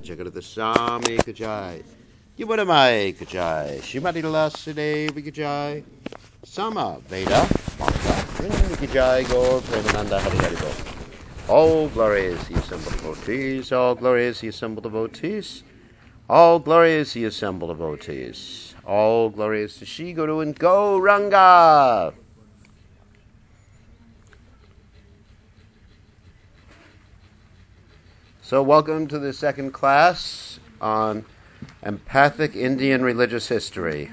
Jagarata Swami Ki Jai. Yuvanamai Ki Jai. Shrimati Lasudeva Ki Jai. Sama Veda Bhakta Ki Jai Gaur Premananda Hari Hari Bol. All glory is the assembled devotees. All glory is the assembled devotees. All glory is the assembled devotees. All glory is to Shri Guru and Gauranga. So welcome to the second class on empathic Indian religious history.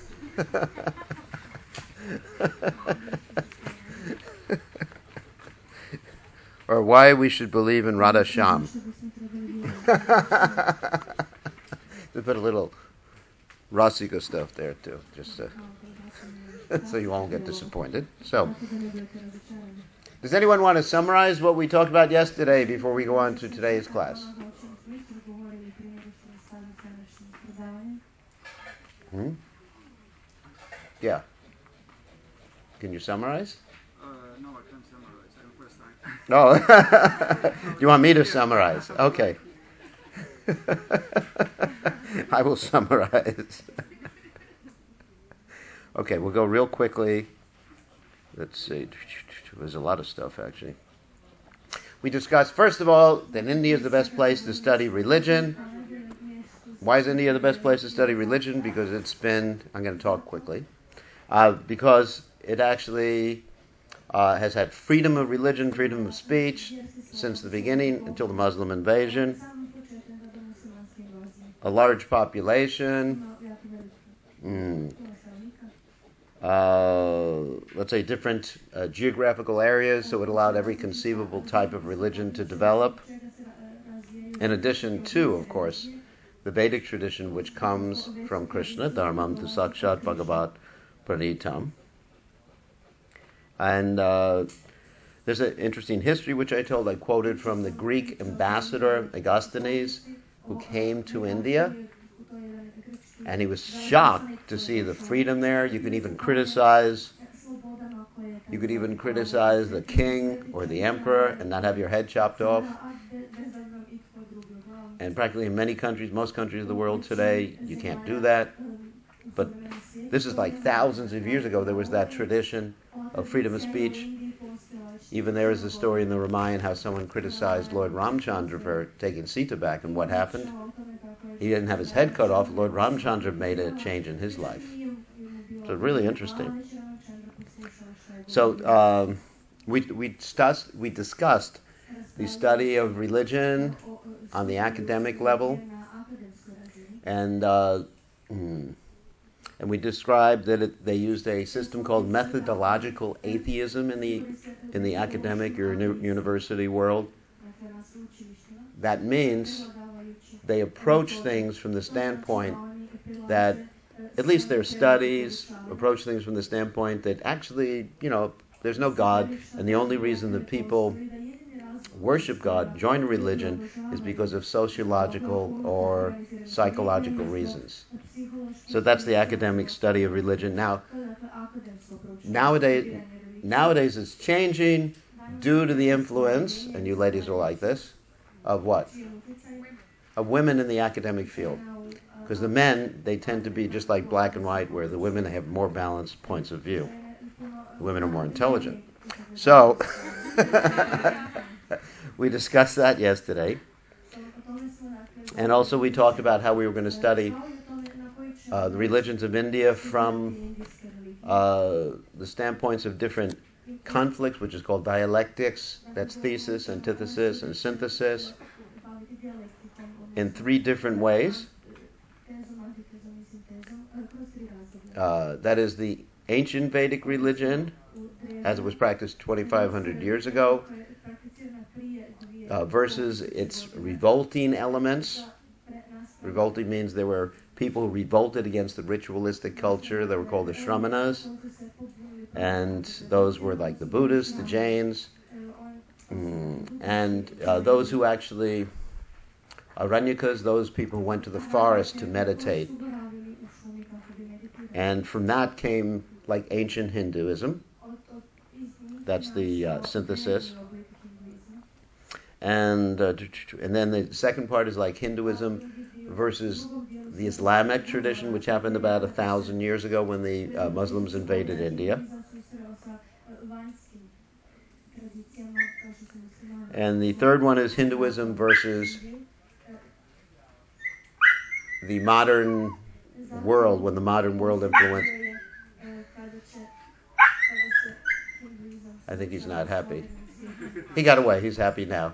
Or why we should believe in Radha Shyam. They put a little Rasika stuff there too, just so you won't get disappointed. So, does anyone want to summarize what we talked about yesterday before we go on to today's class? Yeah. Can you summarize? No, I can't summarize. I'm first time. Oh, you want me to summarize? Okay. I will summarize. Okay, we'll go real quickly. Let's see. There's a lot of stuff, actually. We discussed, first of all, that India is the best place to study religion. Why is India the best place to study religion? Because it's been, I'm going to talk quickly, because it actually has had freedom of religion, freedom of speech since the beginning until the Muslim invasion. A large population. Let's say different geographical areas, so it allowed every conceivable type of religion to develop. In addition to, of course, the Vedic tradition, which comes from Krishna, Dharmam tu Sakshat Bhagavat Pranitam. And there's an interesting history which I told. I quoted from the Greek ambassador Augustinus, who came to India. And he was shocked to see the freedom there. You could even criticize the king or the emperor and not have your head chopped off. And practically in many countries, most countries of the world today, you can't do that. But this is like thousands of years ago, there was that tradition of freedom of speech. Even there is a story in the Ramayana how someone criticized Lord Ramchandra for taking Sita back, and what happened? He didn't have his head cut off. Lord Ramchandra made a change in his life. So really interesting. So we discussed the study of religion on the academic level, and we described that they used a system called methodological atheism in the academic or university world. That means they approach things from the standpoint that, at least their studies approach things from the standpoint that actually, there's no God, and the only reason that people worship God, join a religion, is because of sociological or psychological reasons. So that's the academic study of religion. Now, nowadays it's changing due to the influence, and you ladies are like this, of what? Of women in the academic field. Because the men, they tend to be just like black and white, where the women have more balanced points of view. The women are more intelligent. So, we discussed that yesterday. And also we talked about how we were going to study the religions of India from the standpoints of different conflicts, which is called dialectics. That's thesis, antithesis, and synthesis, in three different ways. That is the ancient Vedic religion, as it was practiced 2,500 years ago, versus its revolting elements. Revolting means there were people who revolted against the ritualistic culture. They were called the Shramanas. And those were like the Buddhists, the Jains, and those who actually, Aranyakas, those people who went to the forest to meditate. And from that came like ancient Hinduism. That's the synthesis. and then the second part is like Hinduism versus the Islamic tradition, which happened about 1,000 years ago when the Muslims invaded India. And the third one is Hinduism versus the modern world, when the modern world influenced. I think he's not happy. He got away. He's happy now.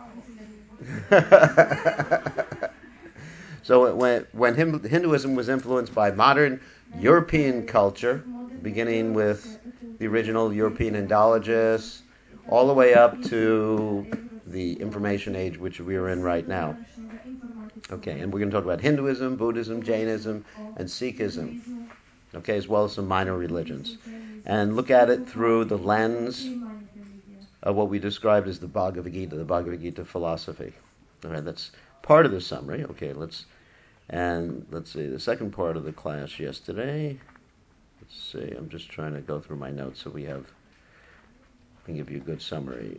So when Hinduism was influenced by modern European culture, beginning with the original European Indologists, all the way up to the information age which we are in right now. Okay, and we're going to talk about Hinduism, Buddhism, Jainism, and Sikhism, okay, as well as some minor religions. And look at it through the lens of what we described as the Bhagavad Gita philosophy. All right, that's part of the summary. Okay, let's see, the second part of the class yesterday. Let's see, I'm just trying to go through my notes so I can give you a good summary.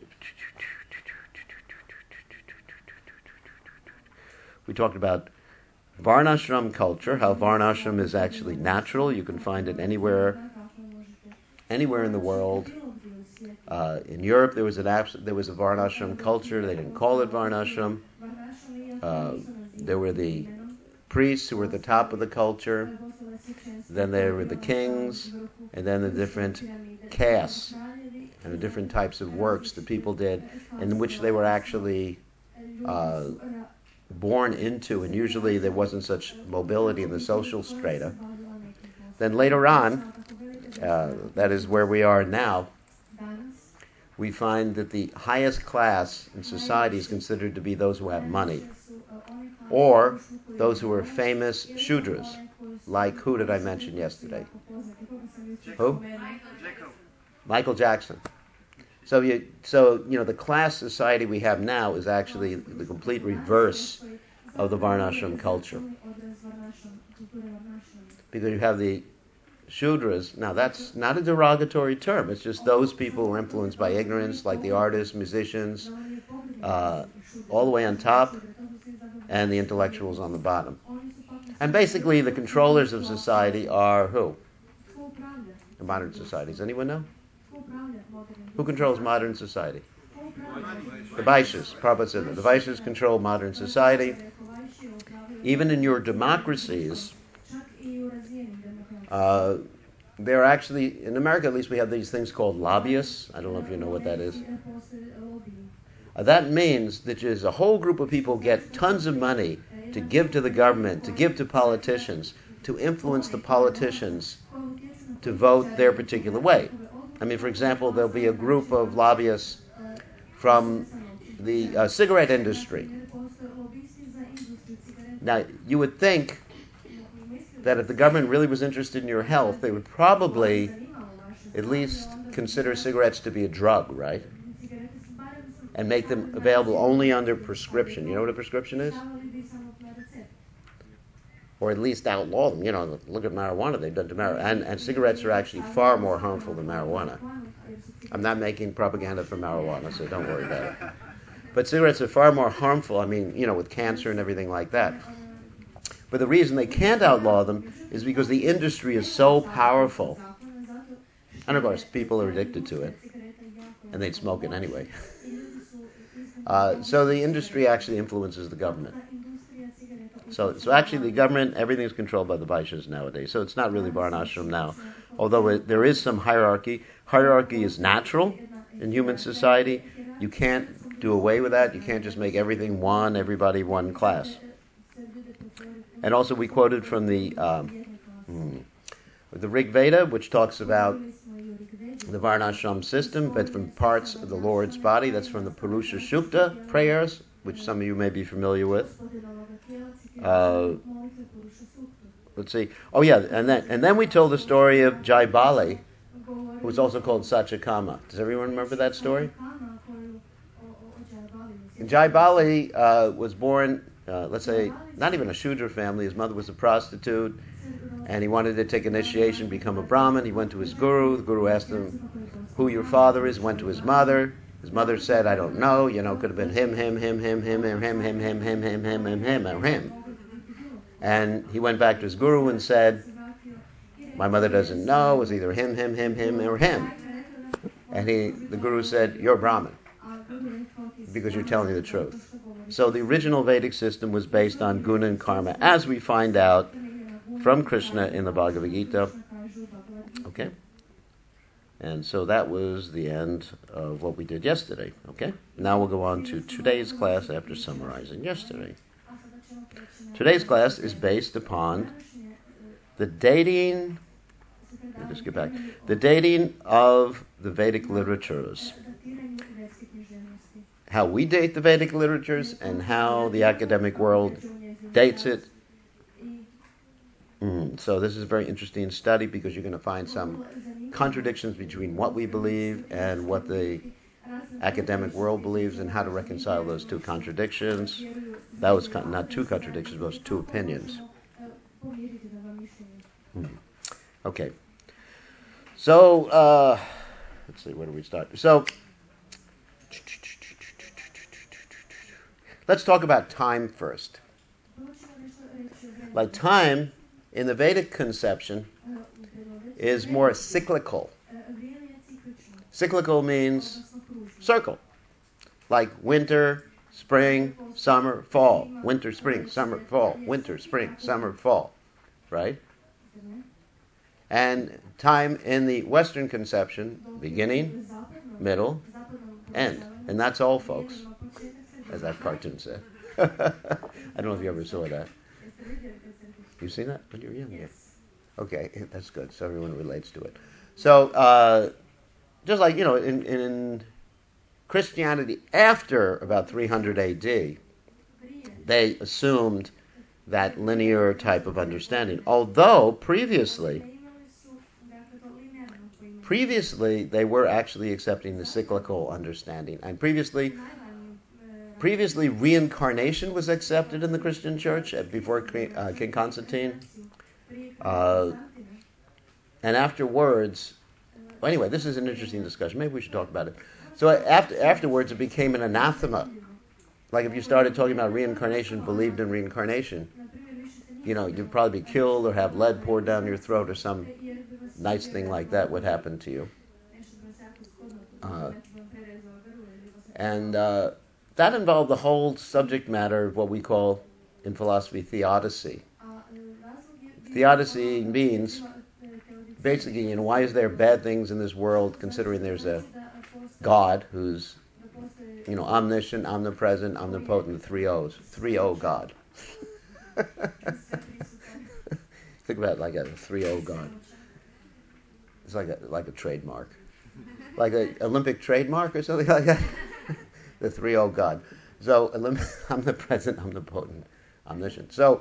We talked about Varnashram culture, how Varnashram is actually natural. You can find it anywhere in the world. In Europe, there was a Varnashram culture. They didn't call it Varnashram. There were the priests who were at the top of the culture. Then there were the kings, and then the different castes and the different types of works that people did, in which they were actually born into, and usually there wasn't such mobility in the social strata. Then later on, that is where we are now, we find that the highest class in society is considered to be those who have money, or those who are famous Shudras, like who did I mention yesterday? Who? Michael Jackson. So the class society we have now is actually the complete reverse of the Varnashram culture. Because you have the Shudras. Now that's not a derogatory term. It's just those people who are influenced by ignorance, like the artists, musicians, all the way on top, and the intellectuals on the bottom. And basically the controllers of society are who? The modern societies. Anyone know? Who controls modern society? The Vaishyas. Prabhupada said that. The Vaishyas control modern society. Even in your democracies, they're actually, in America at least, we have these things called lobbyists. I don't know if you know what that is. That means that there's a whole group of people get tons of money to give to the government, to give to politicians, to influence the politicians to vote their particular way. I mean, for example, there'll be a group of lobbyists from the cigarette industry. Now, you would think that if the government really was interested in your health, they would probably at least consider cigarettes to be a drug, right? And make them available only under prescription. You know what a prescription is? Or at least outlaw them. Look at marijuana. They've done to marijuana. And cigarettes are actually far more harmful than marijuana. I'm not making propaganda for marijuana, so don't worry about it. But cigarettes are far more harmful, with cancer and everything like that. But the reason they can't outlaw them is because the industry is so powerful. And of course, people are addicted to it. And they'd smoke it anyway. So the industry actually influences the government. So actually the government, everything is controlled by the Vaishyas nowadays. So it's not really Varnashram now. Although there is some hierarchy. Hierarchy is natural in human society. You can't do away with that. You can't just make everything everybody one class. And also we quoted from the Rig Veda, which talks about the Varnashram system, but from parts of the Lord's body. That's from the Purusha Sukta prayers, which some of you may be familiar with. Let's see. Oh yeah, and then we told the story of Jaibali, who was also called Satyakama. Does everyone remember that story? And Jaibali was born, let's say, not even a Shudra family. His mother was a prostitute, and he wanted to take initiation, become a Brahmin. He went to his guru. The guru asked him who your father is. Went to his mother. His mother said, I don't know, could have been him, or him. And he went back to his guru and said, my mother doesn't know, it was either him, or him. And the guru said, you're Brahmin, because you're telling me the truth. So the original Vedic system was based on guna and karma, as we find out from Krishna in the Bhagavad Gita. Okay? And so that was the end of what we did yesterday. Okay? Now we'll go on to today's class after summarizing yesterday. Today's class is based upon the dating of the Vedic literatures. How we date the Vedic literatures and how the academic world dates it. So this is a very interesting study because you're going to find some contradictions between what we believe and what the academic world believes and how to reconcile those two contradictions. That was not two contradictions, but two opinions. Okay. So, let's see, where do we start? So, let's talk about time first. Like time, in the Vedic conception, is more cyclical. Cyclical means circle. Like winter, spring, summer, fall. Winter, spring, summer, fall. Winter, spring, summer, fall. Right? And time in the Western conception, beginning, middle, end. And that's all, folks, as that cartoon said. I don't know if you ever saw that. You seen that when you were young? Yeah. Okay, that's good. So everyone relates to it. So, just like, in Christianity, after about 300 AD, they assumed that linear type of understanding. Although, previously, they were actually accepting the cyclical understanding. And previously, reincarnation was accepted in the Christian church before King Constantine. And afterwards, well, anyway, this is an interesting discussion. Maybe we should talk about it. So afterwards, it became an anathema. Like if you started talking about reincarnation, believed in reincarnation, you'd probably be killed or have lead poured down your throat or some nice thing like that would happen to you. That involved the whole subject matter of what we call, in philosophy, theodicy. Theodicy means, basically, why is there bad things in this world, considering there's a God who's, omniscient, omnipresent, omnipotent, the three O's. 3-O God. Think about it like a 3-O God. It's like a trademark. Like an Olympic trademark or something like that. The 3-O God. So, omnipresent, omnipotent, omniscient. So,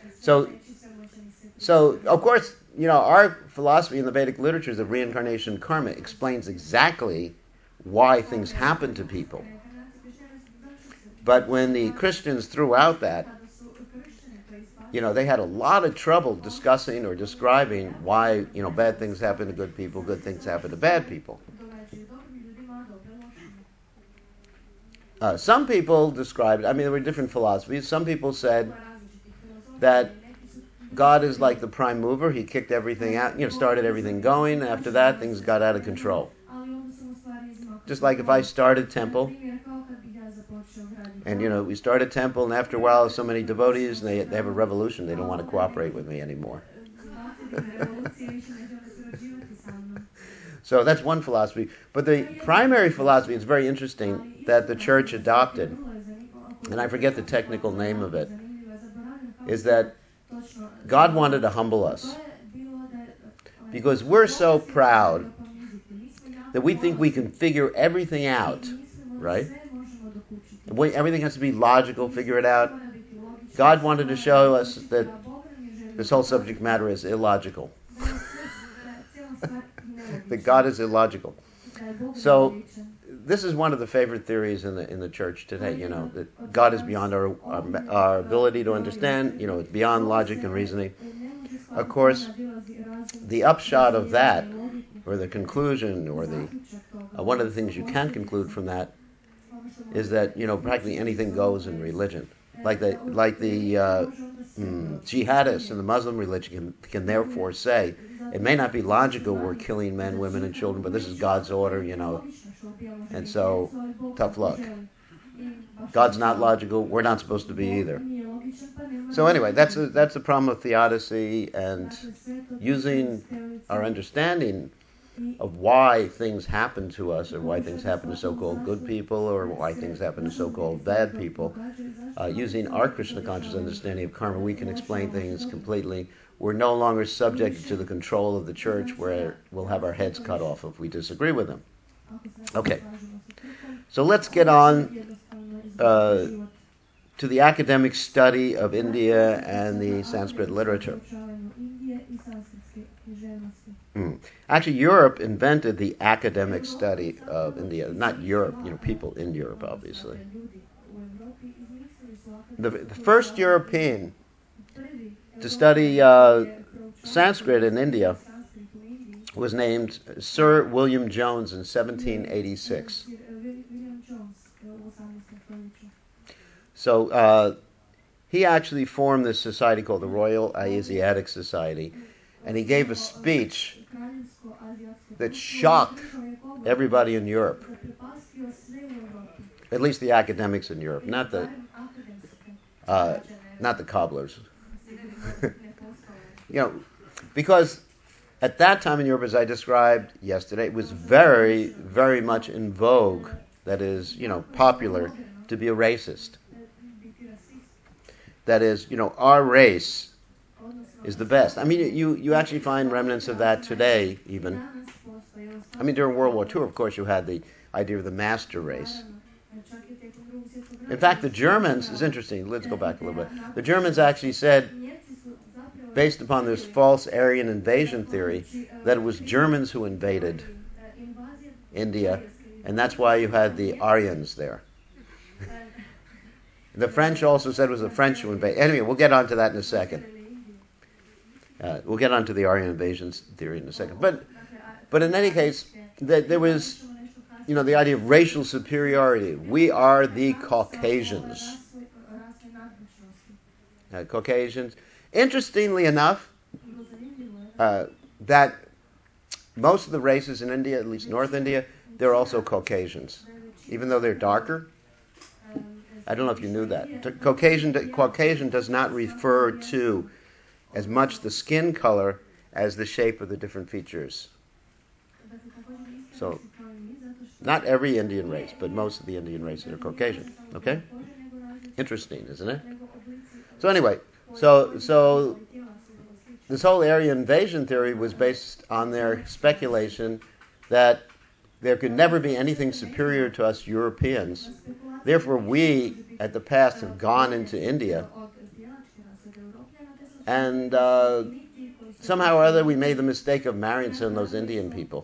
of course, our philosophy in the Vedic literatures of reincarnation karma explains exactly why things happen to people. But when the Christians threw out that, they had a lot of trouble discussing or describing why, bad things happen to good people, good things happen to bad people. Some people described, there were different philosophies. Some people said that God is like the prime mover. He kicked everything out, started everything going. After that, things got out of control. Just like if I start a temple, and we start a temple, and after a while, so many devotees, and they have a revolution. They don't want to cooperate with me anymore. So that's one philosophy. But the primary philosophy is very interesting that the church adopted, and I forget the technical name of it, is that God wanted to humble us. Because we're so proud that we think we can figure everything out, right? Everything has to be logical, figure it out. God wanted to show us that this whole subject matter is illogical. That God is illogical. So this is one of the favorite theories in the church today, that God is beyond our ability to understand, it's beyond logic and reasoning. Of course, the upshot of that, or the conclusion, or the one of the things you can conclude from that is that practically anything goes in religion. Like the jihadists in the Muslim religion can therefore say it may not be logical we're killing men, women, and children, but this is God's order, and so tough luck. God's not logical. We're not supposed to be either. So anyway, that's the problem of theodicy, and using our understanding of why things happen to us, or why things happen to so-called good people, or why things happen to so-called bad people. Using our Krishna conscious understanding of karma, we can explain things completely. We're no longer subject to the control of the church, where we'll have our heads cut off if we disagree with them. Okay, so let's get on to the academic study of India and the Sanskrit literature. Actually, Europe invented the academic study of India. Not Europe, people in Europe, obviously. The first European to study Sanskrit in India was named Sir William Jones in 1786. So he actually formed this society called the Royal Asiatic Society, and he gave a speech that shocked everybody in Europe, at least the academics in Europe, not the cobblers. Because at that time in Europe, as I described yesterday, it was very, very much in vogue, that is, popular, to be a racist. That is, our race is the best. I mean, you actually find remnants of that today, even. I mean, during World War II, of course, you had the idea of the master race. In fact, the Germans, is interesting, let's go back a little bit. The Germans actually said, based upon this false Aryan invasion theory, that it was Germans who invaded India, and that's why you had the Aryans there. The French also said it was the French who invaded. Anyway, we'll get onto that in a second. We'll get onto the Aryan invasion theory in a second. But in any case, there was, the idea of racial superiority. We are the Caucasians. Caucasians. Interestingly enough, that most of the races in India, at least North India, they're also Caucasians, even though they're darker. I don't know if you knew that. Caucasian does not refer to as much the skin color as the shape of the different features. So, not every Indian race, but most of the Indian races are Caucasian. Okay? Interesting, isn't it? So anyway, so this whole Aryan invasion theory was based on their speculation that there could never be anything superior to us Europeans. Therefore, we, at the past, have gone into India, and somehow or other we made the mistake of marrying some of those Indian people.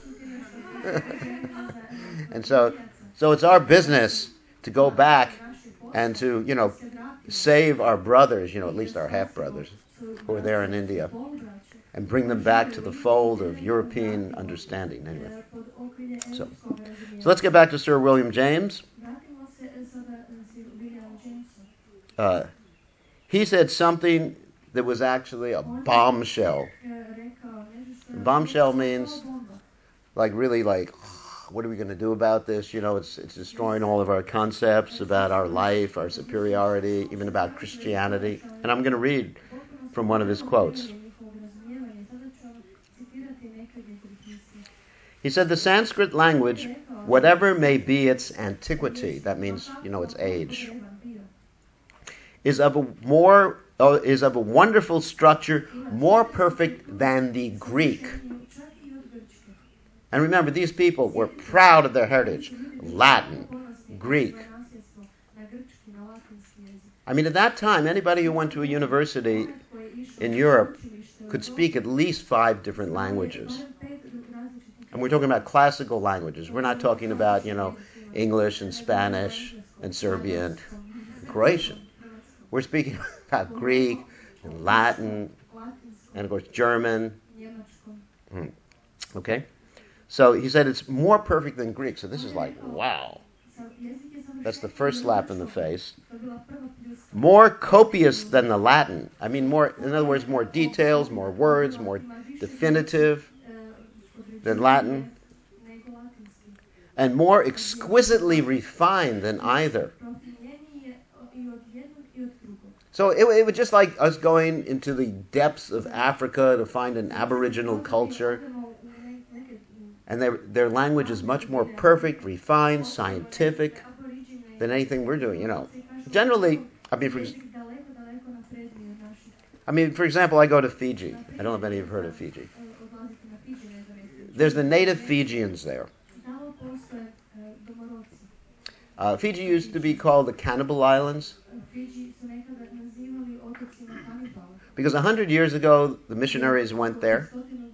And so it's our business to go back and to, save our brothers, at least our half-brothers, who are there in India, and bring them back to the fold of European understanding. Anyway, so let's get back to Sir William James. He said something that was actually a bombshell. Bombshell means really what are we going to do about this? It's destroying all of our concepts about our life, our superiority, even about Christianity. And I'm going to read from one of his quotes. He said, "The Sanskrit language, whatever may be its antiquity," that means, its age, is of a wonderful structure, more perfect than the Greek. And remember, these people were proud of their heritage. Latin, Greek. I mean, at that time, anybody who went to a university in Europe could speak at least 5 different languages. And we're talking about classical languages. We're not talking about, English and Spanish and Serbian and Croatian. We're speaking about Greek and Latin and, of course, German. Okay? So he said it's more perfect than Greek. So this is like, wow. That's the first slap in the face. More copious than the Latin. I mean, more, in other words, more details, more words, more definitive than Latin. And more exquisitely refined than either. So it was just like us going into the depths of Africa to find an aboriginal culture. And their language is much more perfect, refined, scientific than anything we're doing, Generally, for example, I go to Fiji. I don't know if any of you have heard of Fiji. There's the native Fijians there. Fiji used to be called the Cannibal Islands because 100 years ago the missionaries went there.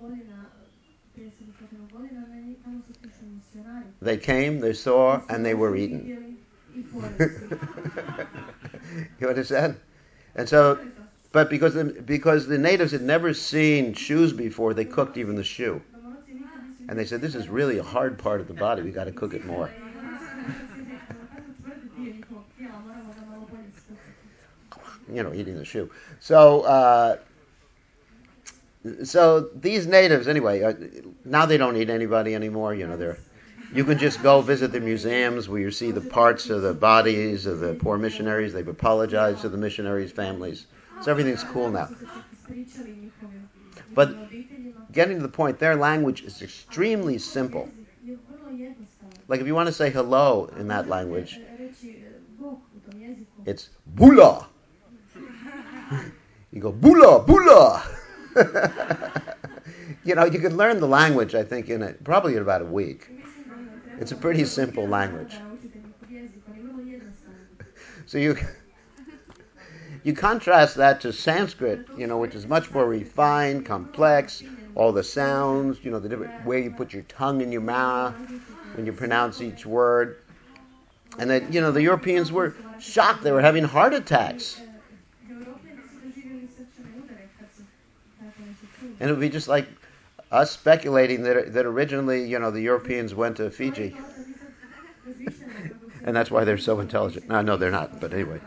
They came, they saw, and they were eaten. You understand? And so, but because the natives had never seen shoes before, they cooked even the shoe. And they said, this is really a hard part of the body. We got to cook it more. Eating the shoe. So these natives, anyway, now they don't eat anybody anymore. You can just go visit the museums where you see the parts of the bodies of the poor missionaries. They've apologized to the missionaries' families. So everything's cool now. But getting to the point, their language is extremely simple. Like if you want to say hello in that language, it's bula. You go bula, bula. You could learn the language, I think, probably in about a week. It's a pretty simple language. So you contrast that to Sanskrit, which is much more refined, complex, all the sounds, the different way you put your tongue in your mouth when you pronounce each word. And that, the Europeans were shocked. They were having heart attacks. And it would be just like us speculating that originally, the Europeans went to Fiji. And that's why they're so intelligent. No, they're not, but anyway.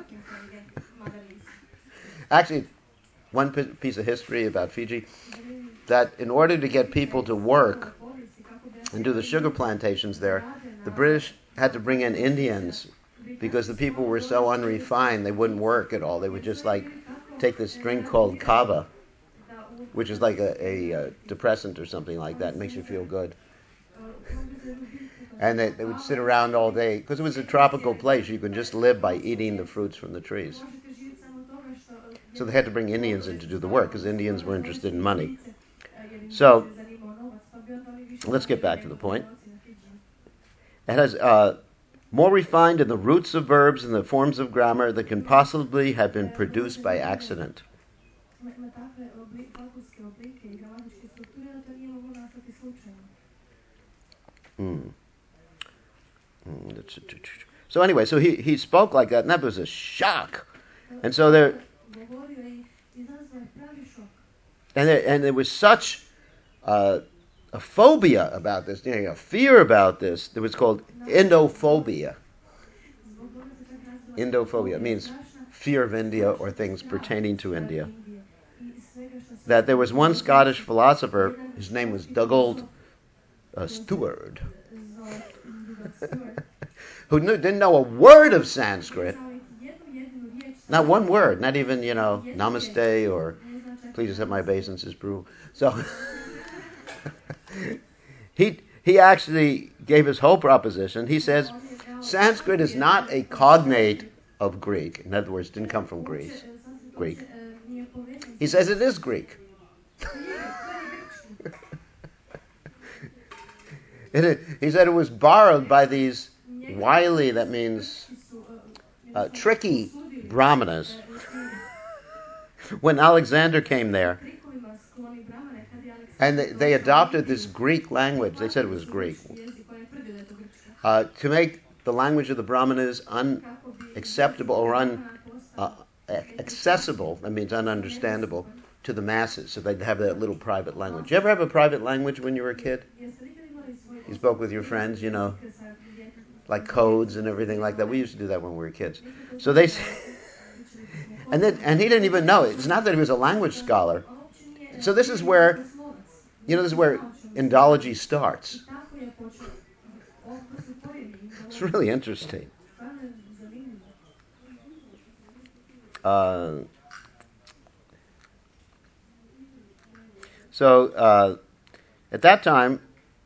Actually, one piece of history about Fiji, that in order to get people to work and do the sugar plantations there, the British had to bring in Indians because the people were so unrefined, they wouldn't work at all. They would just take this drink called kava, which is like a depressant or something like that. It makes you feel good. And they would sit around all day. Because it was a tropical place, you could just live by eating the fruits from the trees. So they had to bring Indians in to do the work, because Indians were interested in money. So, let's get back to the point. It has more refined in the roots of verbs and the forms of grammar that can possibly have been produced by accident. So anyway, so he spoke like that, and that was a shock. And so there was such a phobia about this, a fear about this. It was called Indophobia. Indophobia means fear of India or things pertaining to India. That there was one Scottish philosopher, his name was Dugald Stewart, who didn't know a word of Sanskrit. Not one word, not even, namaste or please accept my obeisances, brew. So he actually gave his whole proposition. He says Sanskrit is not a cognate of Greek. In other words, it didn't come from Greek. He says it is Greek. He said it was borrowed by these wily, that means tricky brahmanas. When Alexander came there, and they adopted this Greek language, they said it was Greek, to make the language of the brahmanas unacceptable or accessible, that means ununderstandable, to the masses, so they'd have that little private language. Did you ever have a private language when you were a kid? You spoke with your friends, like codes and everything like that. We used to do that when we were kids. So they, and he didn't even know it. It's not that he was a language scholar. So this is where, Indology starts. It's really interesting. At that time,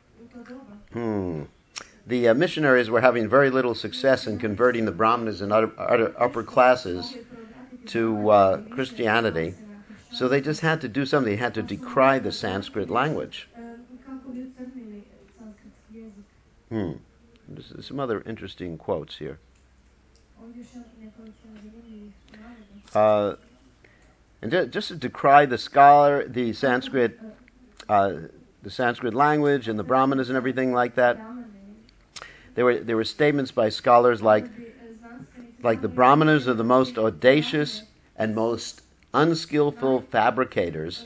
the missionaries were having very little success in converting the Brahmanas and other upper classes to Christianity. So they just had to do something. They had to decry the Sanskrit language. There's some other interesting quotes here. And just to decry the Sanskrit language and the Brahmanas and everything like that. There were statements by scholars like the Brahmanas are the most audacious and most unskillful fabricators.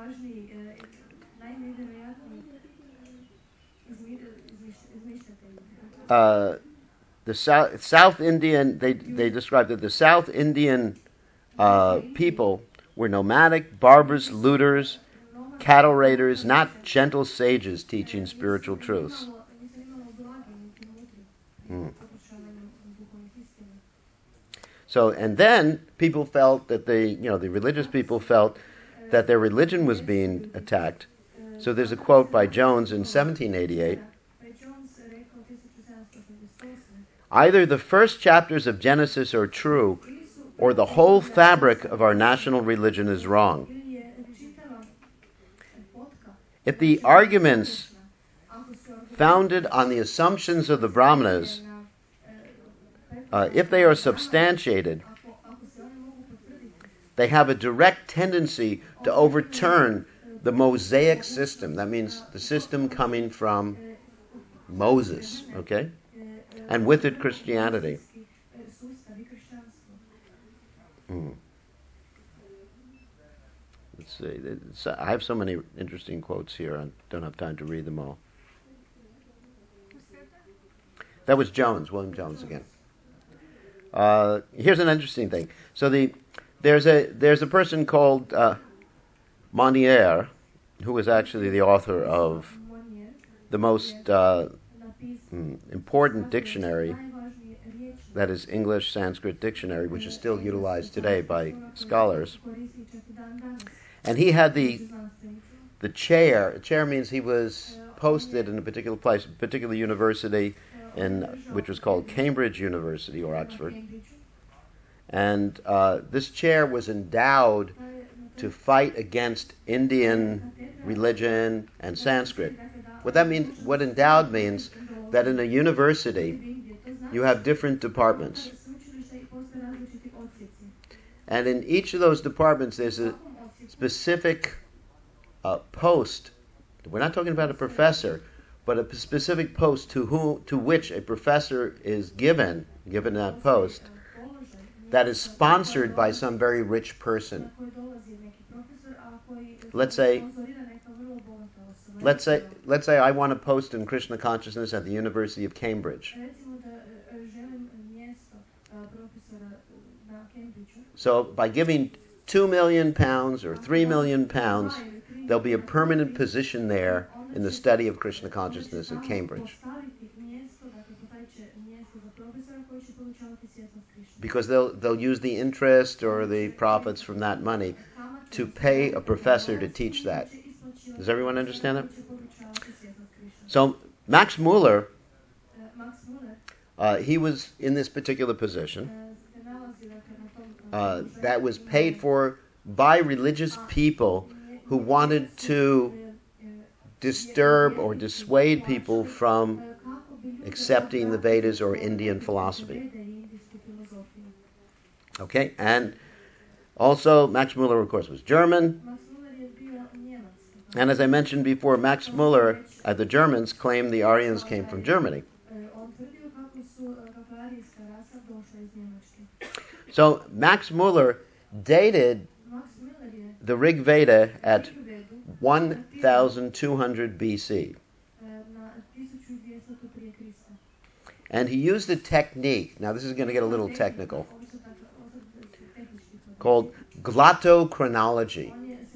The South Indian, they described that the South Indian people were nomadic, barbarous looters, cattle raiders, not gentle sages teaching spiritual truths. So, and then people felt that the religious people felt that their religion was being attacked. So there's a quote by Jones in 1788. Either the first chapters of Genesis are true, or the whole fabric of our national religion is wrong. If the arguments founded on the assumptions of the Brahmanas, if they are substantiated, they have a direct tendency to overturn the Mosaic system. That means the system coming from Moses, okay? And with it, Christianity. Let's see. I have so many interesting quotes here. I don't have time to read them all. That was Jones, William Jones again. Here's an interesting thing. So there's a person called Monnier, who was actually the author of the most important dictionary, that is English Sanskrit dictionary, which is still utilized today by scholars. And he had the chair. A chair means he was posted in a particular place, a particular university, which was called Cambridge University or Oxford. And this chair was endowed to fight against Indian religion and Sanskrit. What endowed means that in a university you have different departments. And in each of those departments there's a specific post. We're not talking about a professor, but a specific post to which a professor is given that post, that is sponsored by some very rich person. Let's say I want a post in Krishna consciousness at the University of Cambridge. So by giving £2 million or £3 million, there'll be a permanent position there in the study of Krishna consciousness at Cambridge. Because they'll use the interest or the profits from that money to pay a professor to teach that. Does everyone understand that? So Max Muller, he was in this particular position that was paid for by religious people who wanted to disturb or dissuade people from accepting the Vedas or Indian philosophy. Okay, and also Max Muller, of course, was German. And as I mentioned before, Max Muller, the Germans claimed the Aryans came from Germany. So Max Muller dated the Rig Veda at 1200 BC. And he used a technique, now this is going to get a little technical, called glottochronology.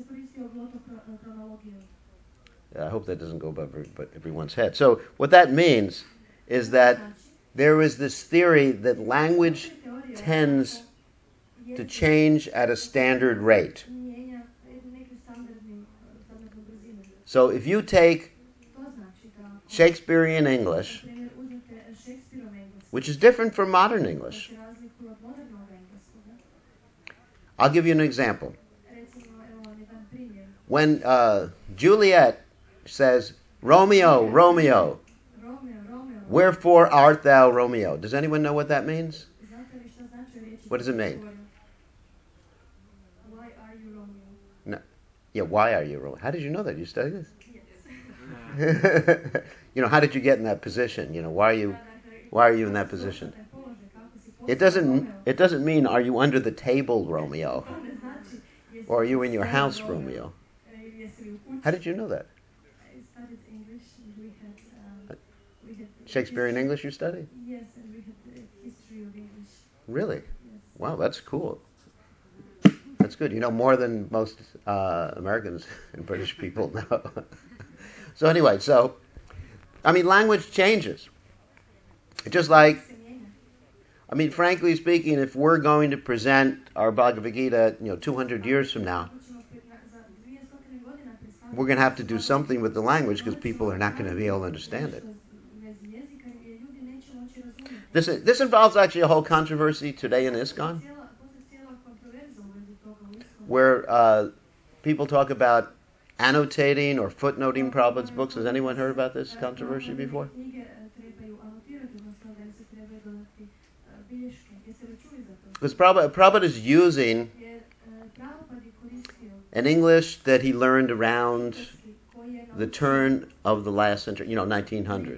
I hope that doesn't go above everyone's head. So what that means is that there is this theory that language tends to change at a standard rate. So if you take Shakespearean English, which is different from modern English, I'll give you an example. When Juliet says, Romeo, Romeo, wherefore art thou Romeo? Does anyone know what that means? What does it mean? Why are you Romeo? No. Yeah, why are you Romeo? How did you know that? You studied this? Yes. How did you get in that position? Why are you in that position? It doesn't mean are you under the table, Romeo? Or are you in your house, Romeo? How did you know that? I studied English. We had Shakespearean English you studied? Yes, and we had history of English. Really? Yes. Wow, that's cool. That's good. You know more than most Americans and British people know. So anyway, language changes. Just like, frankly speaking, if we're going to present our Bhagavad Gita, 200 years from now, we're going to have to do something with the language because people are not going to be able to understand it. This involves actually a whole controversy today in ISKCON, where people talk about annotating or footnoting Prabhupada's books. Has anyone heard about this controversy before? Because Prabhupada is using an English that he learned around the turn of the last century, 1900.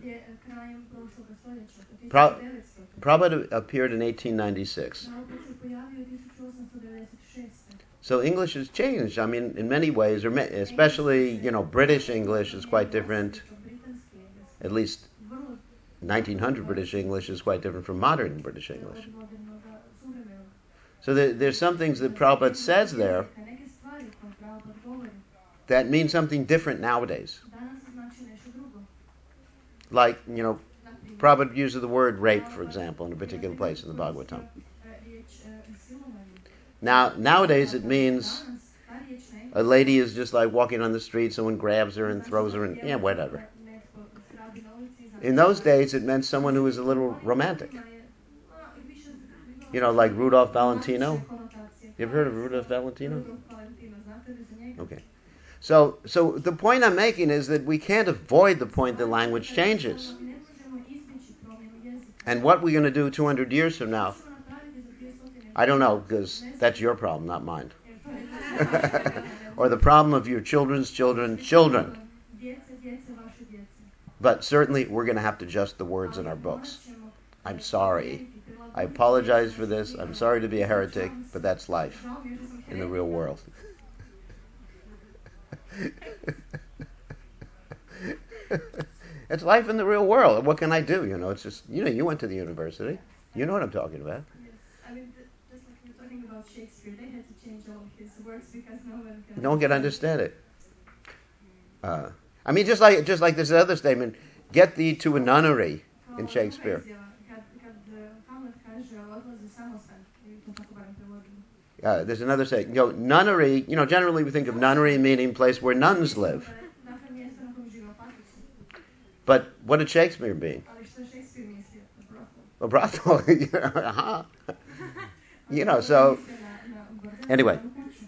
Prabhupada appeared in 1896. So English has changed. In many ways, especially, British English is quite different. At least 1900 British English is quite different from modern British English. So there's some things that Prabhupada says there that mean something different nowadays. Like, Prabhupada uses the word rape, for example, in a particular place in the Bhagavatam. Now, nowadays it means a lady is just like walking on the street, someone grabs her and throws her in, whatever. In those days it meant someone who was a little romantic. Like Rudolph Valentino. You ever heard of Rudolph Valentino? Okay. So the point I'm making is that we can't avoid the point that language changes. And what we're going to do 200 years from now, I don't know, because that's your problem, not mine. Or the problem of your children's children. But certainly we're going to have to adjust the words in our books. I'm sorry. I apologize for this. I'm sorry to be a heretic, but that's life in the real world. It's life in the real world. What can I do? It's just, you went to the university. You know what I'm talking about. Yes. Just like you're talking about Shakespeare, they had to change all of his works because no one can understand it. Just like this other statement, get thee to a nunnery in Shakespeare. There's another saying, nunnery, generally we think of nunnery meaning place where nuns live. But what did Shakespeare mean? A brothel. So anyway.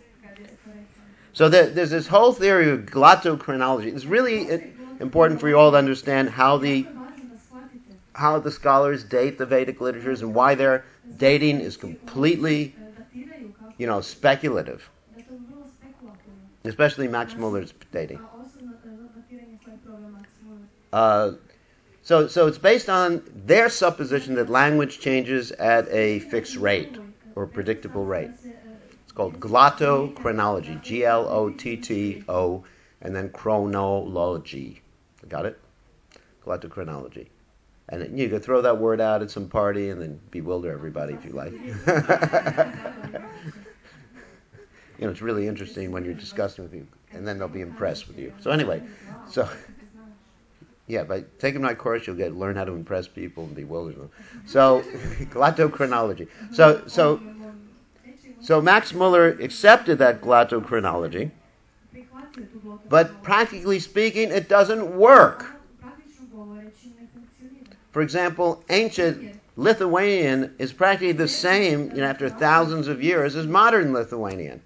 So there's this whole theory of glottochronology. It's really important for you all to understand how the scholars date the Vedic literatures and why their dating is completely, speculative. Especially Max Muller's dating. So it's based on their supposition that language changes at a fixed rate or predictable rate. It's called glottochronology, Glotto, and then chronology. Got it? Glottochronology. And you could throw that word out at some party and then bewilder everybody if you like. It's really interesting when you're discussing with you, and then they'll be impressed with you. So anyway, by taking my course, you'll learn how to impress people and bewilder them. So, glottochronology. So Max Muller accepted that glottochronology, but practically speaking, it doesn't work. For example, ancient Lithuanian is practically the same, after thousands of years, as modern Lithuanian.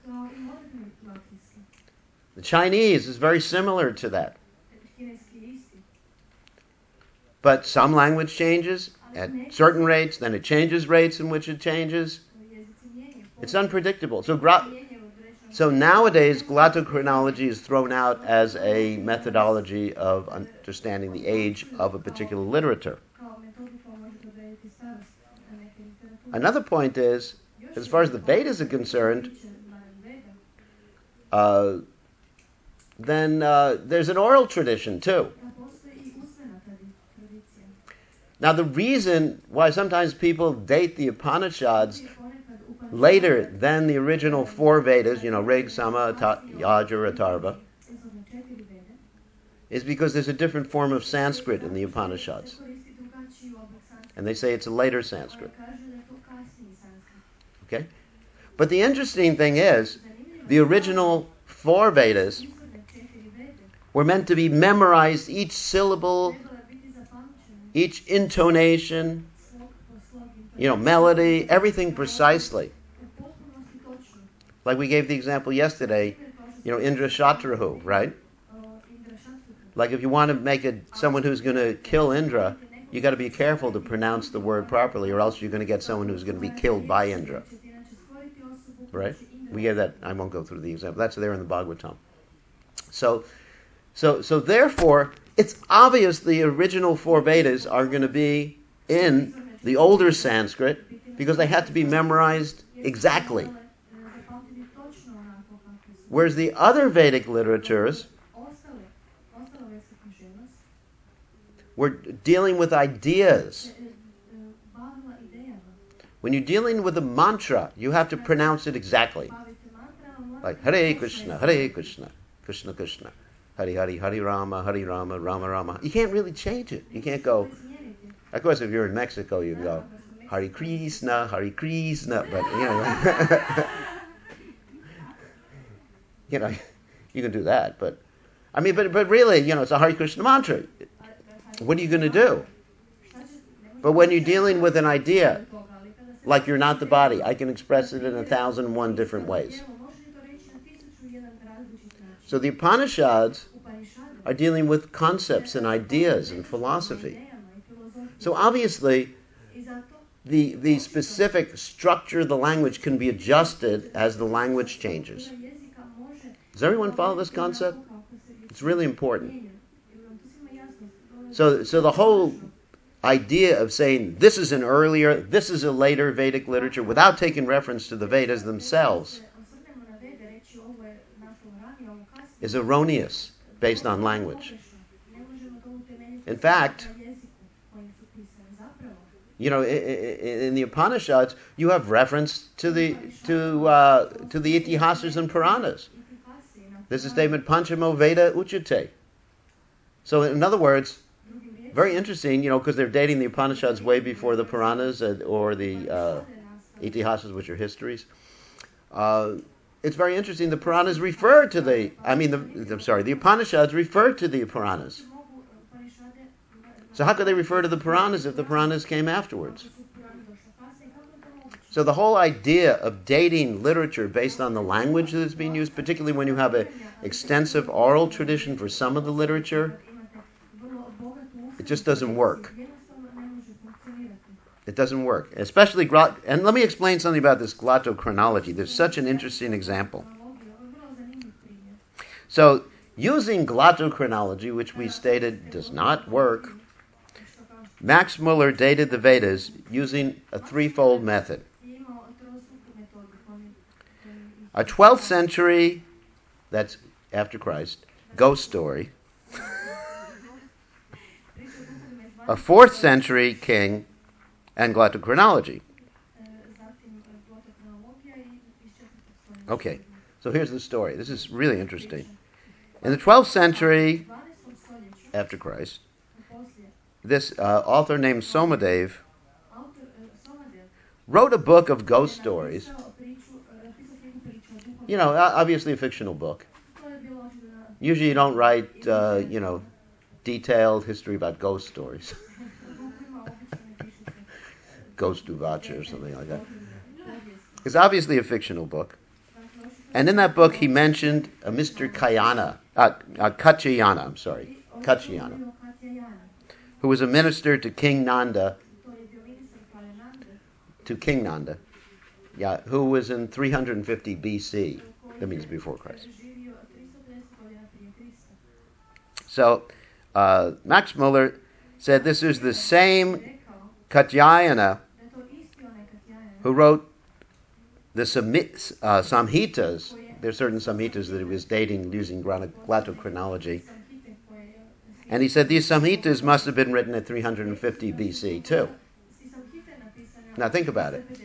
The Chinese is very similar to that. But some language changes at certain rates, then it changes rates in which it changes. It's unpredictable. So nowadays, glottochronology is thrown out as a methodology of understanding the age of a particular literature. Another point is, as far as the Vedas are concerned, then there's an oral tradition too. Now the reason why sometimes people date the Upanishads later than the original four Vedas, Rig, Sama, Yajur, Atharva, is because there's a different form of Sanskrit in the Upanishads. And they say it's a later Sanskrit. Okay? But the interesting thing is, the original four Vedas were meant to be memorized, each syllable, each intonation, melody, everything precisely. Like we gave the example yesterday, Indra Shatrahu, right? Like if you want to make someone who's going to kill Indra, you got to be careful to pronounce the word properly, or else you're going to get someone who's going to be killed by Indra. Right? We gave that. I won't go through the example. That's there in the Bhagavatam. So therefore, it's obvious the original four Vedas are going to be in the older Sanskrit because they had to be memorized exactly. Whereas the other Vedic literatures were dealing with ideas. When you're dealing with a mantra, you have to pronounce it exactly. Like Hare Krishna, Krishna Krishna, Hare Hare, Hare Rama, Rama Rama. You can't really change it. You can't go. Of course, if you're in Mexico, you can go Hare Krishna, but you can do that. But really, it's a Hare Krishna mantra. What are you going to do? But when you're dealing with an idea, like you're not the body, I can express it in 1,001 different ways. So the Upanishads are dealing with concepts and ideas and philosophy. So obviously, the specific structure of the language can be adjusted as the language changes. Does everyone follow this concept? It's really important. So the whole idea of saying this is an earlier, this is a later Vedic literature without taking reference to the Vedas themselves is erroneous based on language. In fact, in the Upanishads, you have reference to the Itihasas and Puranas. There's a statement, Panchamo Veda Uchate. So in other words, very interesting, because they're dating the Upanishads way before the Puranas or the Itihasas, which are histories. It's very interesting. The Puranas refer to the Upanishads refer to the Puranas. So how could they refer to the Puranas if the Puranas came afterwards? So the whole idea of dating literature based on the language that is being used, particularly when you have an extensive oral tradition for some of the literature, it just doesn't work. It doesn't work. Especially, and let me explain something about this glottochronology. There's such an interesting example. So, using glottochronology, which we stated does not work, Max Muller dated the Vedas using a threefold method. A 12th century, that's after Christ, ghost story. a 4th century king, and glottochronology. Okay, so here's the story. This is really interesting. In the 12th century after Christ, this author named Somadev wrote a book of ghost stories. You know, obviously a fictional book. Usually you don't write, detailed history about ghost stories. Ghost Duvacha or something like that. It's obviously a fictional book. And in that book he mentioned a Mr. Katyayana, who was a minister to King Nanda, who was in 350 BC. That means before Christ. So Max Muller said this is the same Katyayana who wrote the Samhitas. There are certain Samhitas that he was dating using glottochronology. And he said these Samhitas must have been written at 350 BC too. Now think about it.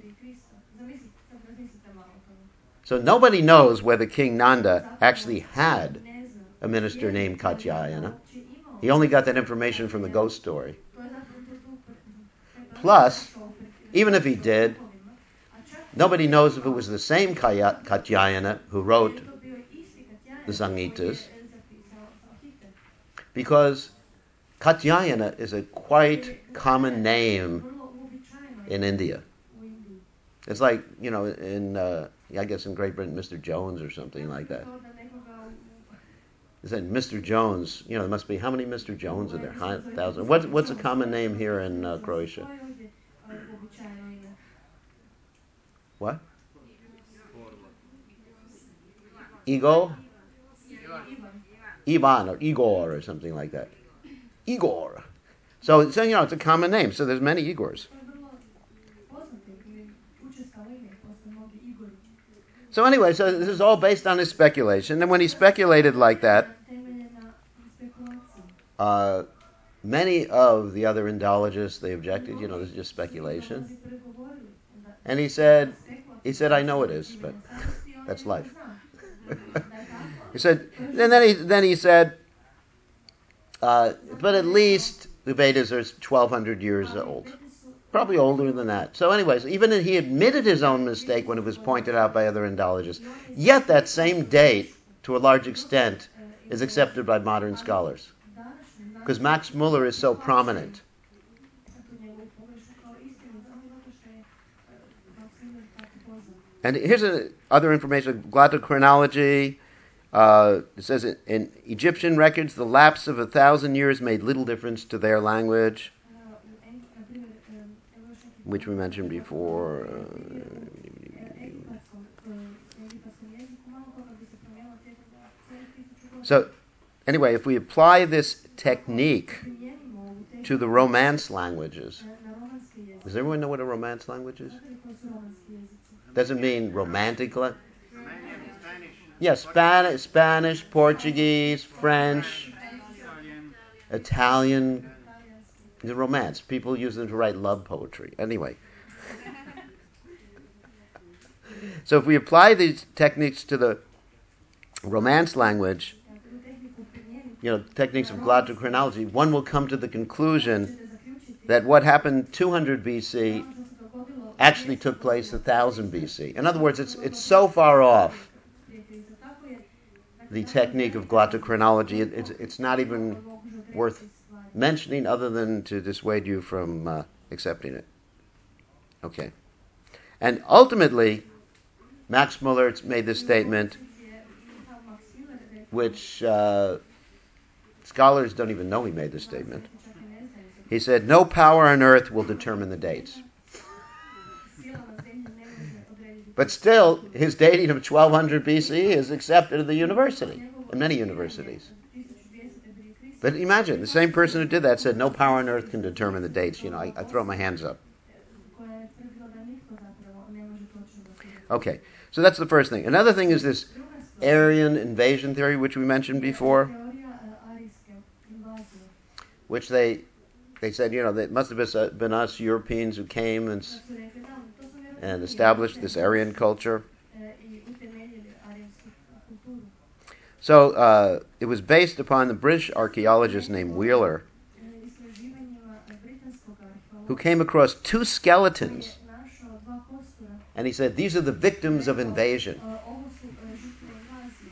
So nobody knows whether King Nanda actually had a minister named Katyayana. He only got that information from the ghost story. Plus, even if he did, nobody knows if it was the same Katyayana who wrote the Samhitas, because Katyayana is a quite common name in India. It's like, I guess in Great Britain, Mr. Jones or something like that. Is that Mr. Jones? There must be, how many Mr. Jones are there? 1,000. What's a common name here in Croatia? What? Igor? Ivan or Igor or something like that. Igor. So it's a common name. So there's many Igors. So anyway, so this is all based on his speculation. And when he speculated like that, many of the other Indologists, they objected, this is just speculation. And he said, I know it is, but that's life. He said, and then he said, but at least the Vedas are 1,200 years old. Probably older than that. So anyways, even he admitted his own mistake when it was pointed out by other Indologists. Yet that same date, to a large extent, is accepted by modern scholars. Because Max Muller is so prominent. And here's other information. Glottochronology. It says in Egyptian records, the lapse of 1,000 years made little difference to their language, which we mentioned before. So, anyway, if we apply this technique to the Romance languages, does everyone know what a Romance language is? Doesn't mean romantic language. Yes, Spanish, Portuguese, French, Italian. The Romance. People use them to write love poetry. Anyway. So if we apply these techniques to the Romance language, techniques of glottochronology, one will come to the conclusion that what happened 200 BC actually took place 1,000 BC. In other words, it's so far off the technique of glottochronology, it's not even worth mentioning other than to dissuade you from accepting it. Okay. And ultimately, Max Muller made this statement, which scholars don't even know he made this statement. He said, no power on earth will determine the dates. But still, his dating of 1200 BC is accepted at the university, in many universities. But imagine, the same person who did that said, no power on earth can determine the dates. I throw my hands up. Okay, so that's the first thing. Another thing is this Aryan invasion theory, which we mentioned before, which they they said, it must have been us Europeans who came Kad su rekli, da, to su vjerojatno and bili established this Europejci, Aryan culture. I utemeljili arijsku kulturu. So it was based upon the British archaeologist named Wheeler, Istraživanjima britanskog who arheologa came across two koji skeletons, je našao dva kostura. and he said, these are the victims of invasion. Ovo su žrtve invazije.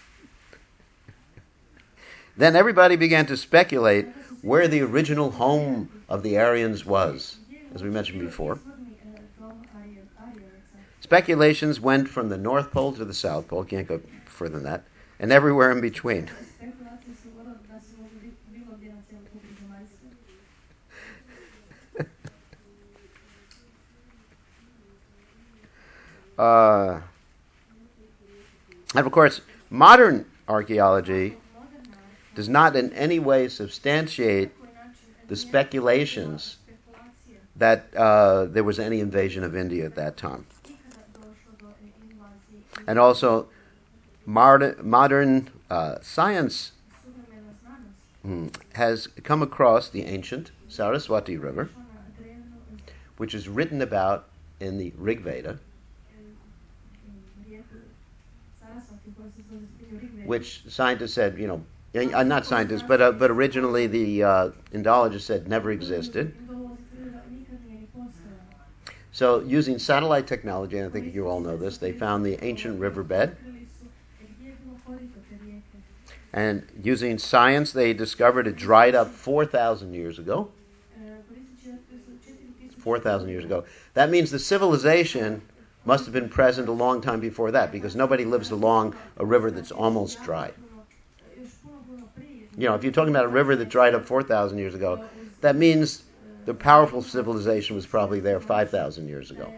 Then everybody began to speculate where the original home of the Aryans was, as we mentioned before. Izvorni dom Arijevaca. Speculations went from the North Pole to the South Pole, can't go further than that, and everywhere in between. Spekulacije su vrlo da su mogli bilo gdje na cijelom kugli zemaljskoj. And of course, modern archaeology does not in any way substantiate the speculations that there was any invasion of India at that time. And also, modern science has come across the ancient Saraswati River, which is written about in the Rig Veda, which scientists said, not scientists, but originally the Indologists said never existed. So using satellite technology, and I think you all know this, they found the ancient riverbed. And using science, they discovered it dried up 4,000 years ago. 4,000 years ago. That means the civilization must have been present a long time before that, because nobody lives along a river that's almost dry. If you're talking about a river that dried up 4,000 years ago, that means the powerful civilization was probably there 5,000 years ago.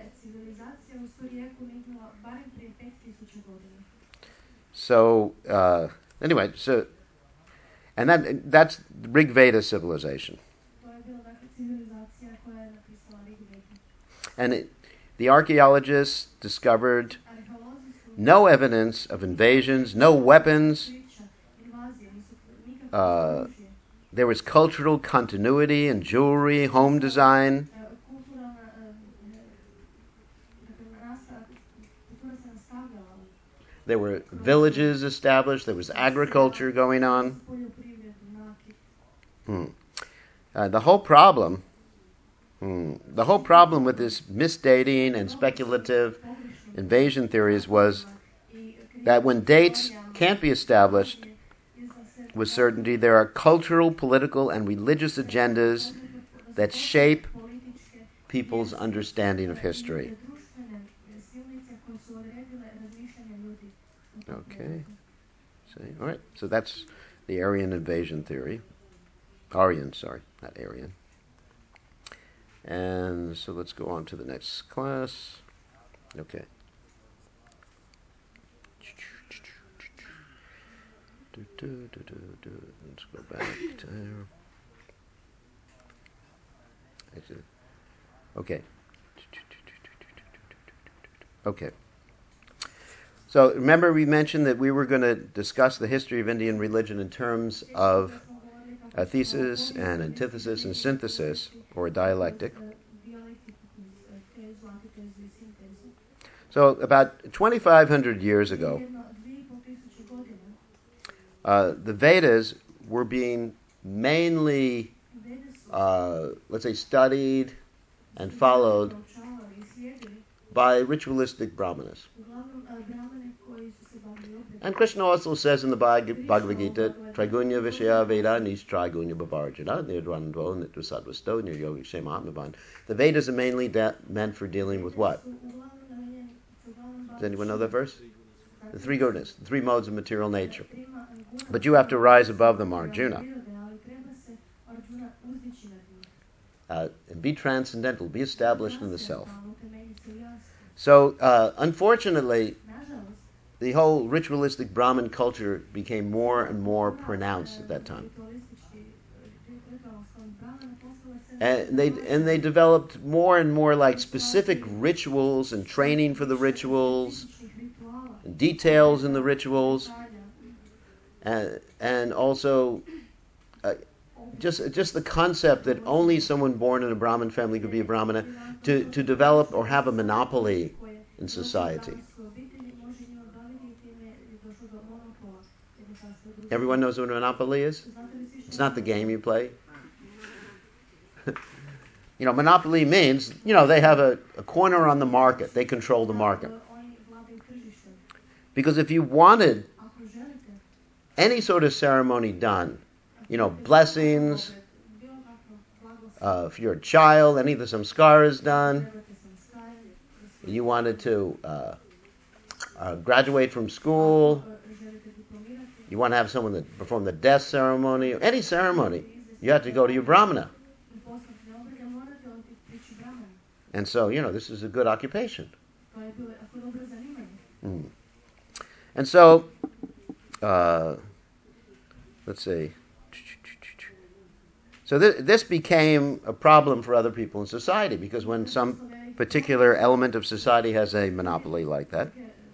So, anyway, and that's Rig Veda civilization. And the archaeologists discovered no evidence of invasions, no weapons. There was cultural continuity in jewelry, home design. There were villages established. There was agriculture going on. The whole problem with this misdating and speculative invasion theories was that when dates can't be established with certainty, there are cultural, political, and religious agendas that shape people's understanding of history. Okay. All right. So that's the Aryan invasion theory. Aryan, sorry, not Aryan. And so let's go on to the next class. Okay. Let's go back to there. Okay. Okay. So remember we mentioned that we were going to discuss the history of Indian religion in terms of a thesis and antithesis and synthesis, or a dialectic. So about 2,500 years ago, the Vedas were being mainly, let's say, studied and followed by ritualistic brahmanas. And Krishna also says in the Bhagavad Gita, Trigunya Vishaya Veda Nis Trigunya Bhavarjana Nirvandvo Nitvasadvasto Niryogi Shemahatmavan. The Vedas are mainly meant for dealing with what? Does anyone know that verse? The three goodness, the three modes of material nature. But you have to rise above them, Arjuna. And be transcendental, be established in the self. So, unfortunately, the whole ritualistic Brahmin culture became more and more pronounced at that time. And they developed more and more like specific rituals and training for the rituals, and details in the rituals, and also just the concept that only someone born in a Brahmin family could be a Brahmana, to develop or have a monopoly in society. Everyone knows what a monopoly is? It's not the game you play. Monopoly means, they have a corner on the market. They control the market. Because if you wanted any sort of ceremony done, blessings, if you're a child, any of the samskara is done, you wanted to graduate from school, you want to have someone that perform the death ceremony, any ceremony, you have to go to your Brahmana. And so, this is a good occupation. And so, let's see. So this became a problem for other people in society, because when some particular element of society has a monopoly like that,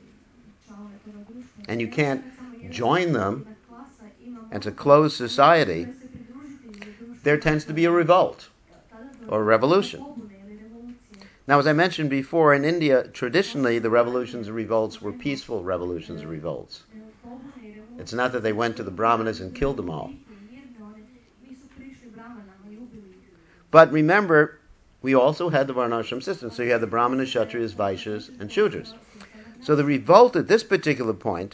and you can't join them, and it's a closed society, there tends to be a revolt or a revolution. Now, as I mentioned before, in India, traditionally the revolutions and revolts were peaceful revolutions and revolts. It's not that they went to the Brahmanas and killed them all. But remember, we also had the Varnashram system. So you had the Brahmanas, Kshatriyas, Vaishyas, and Shudras. So the revolt at this particular point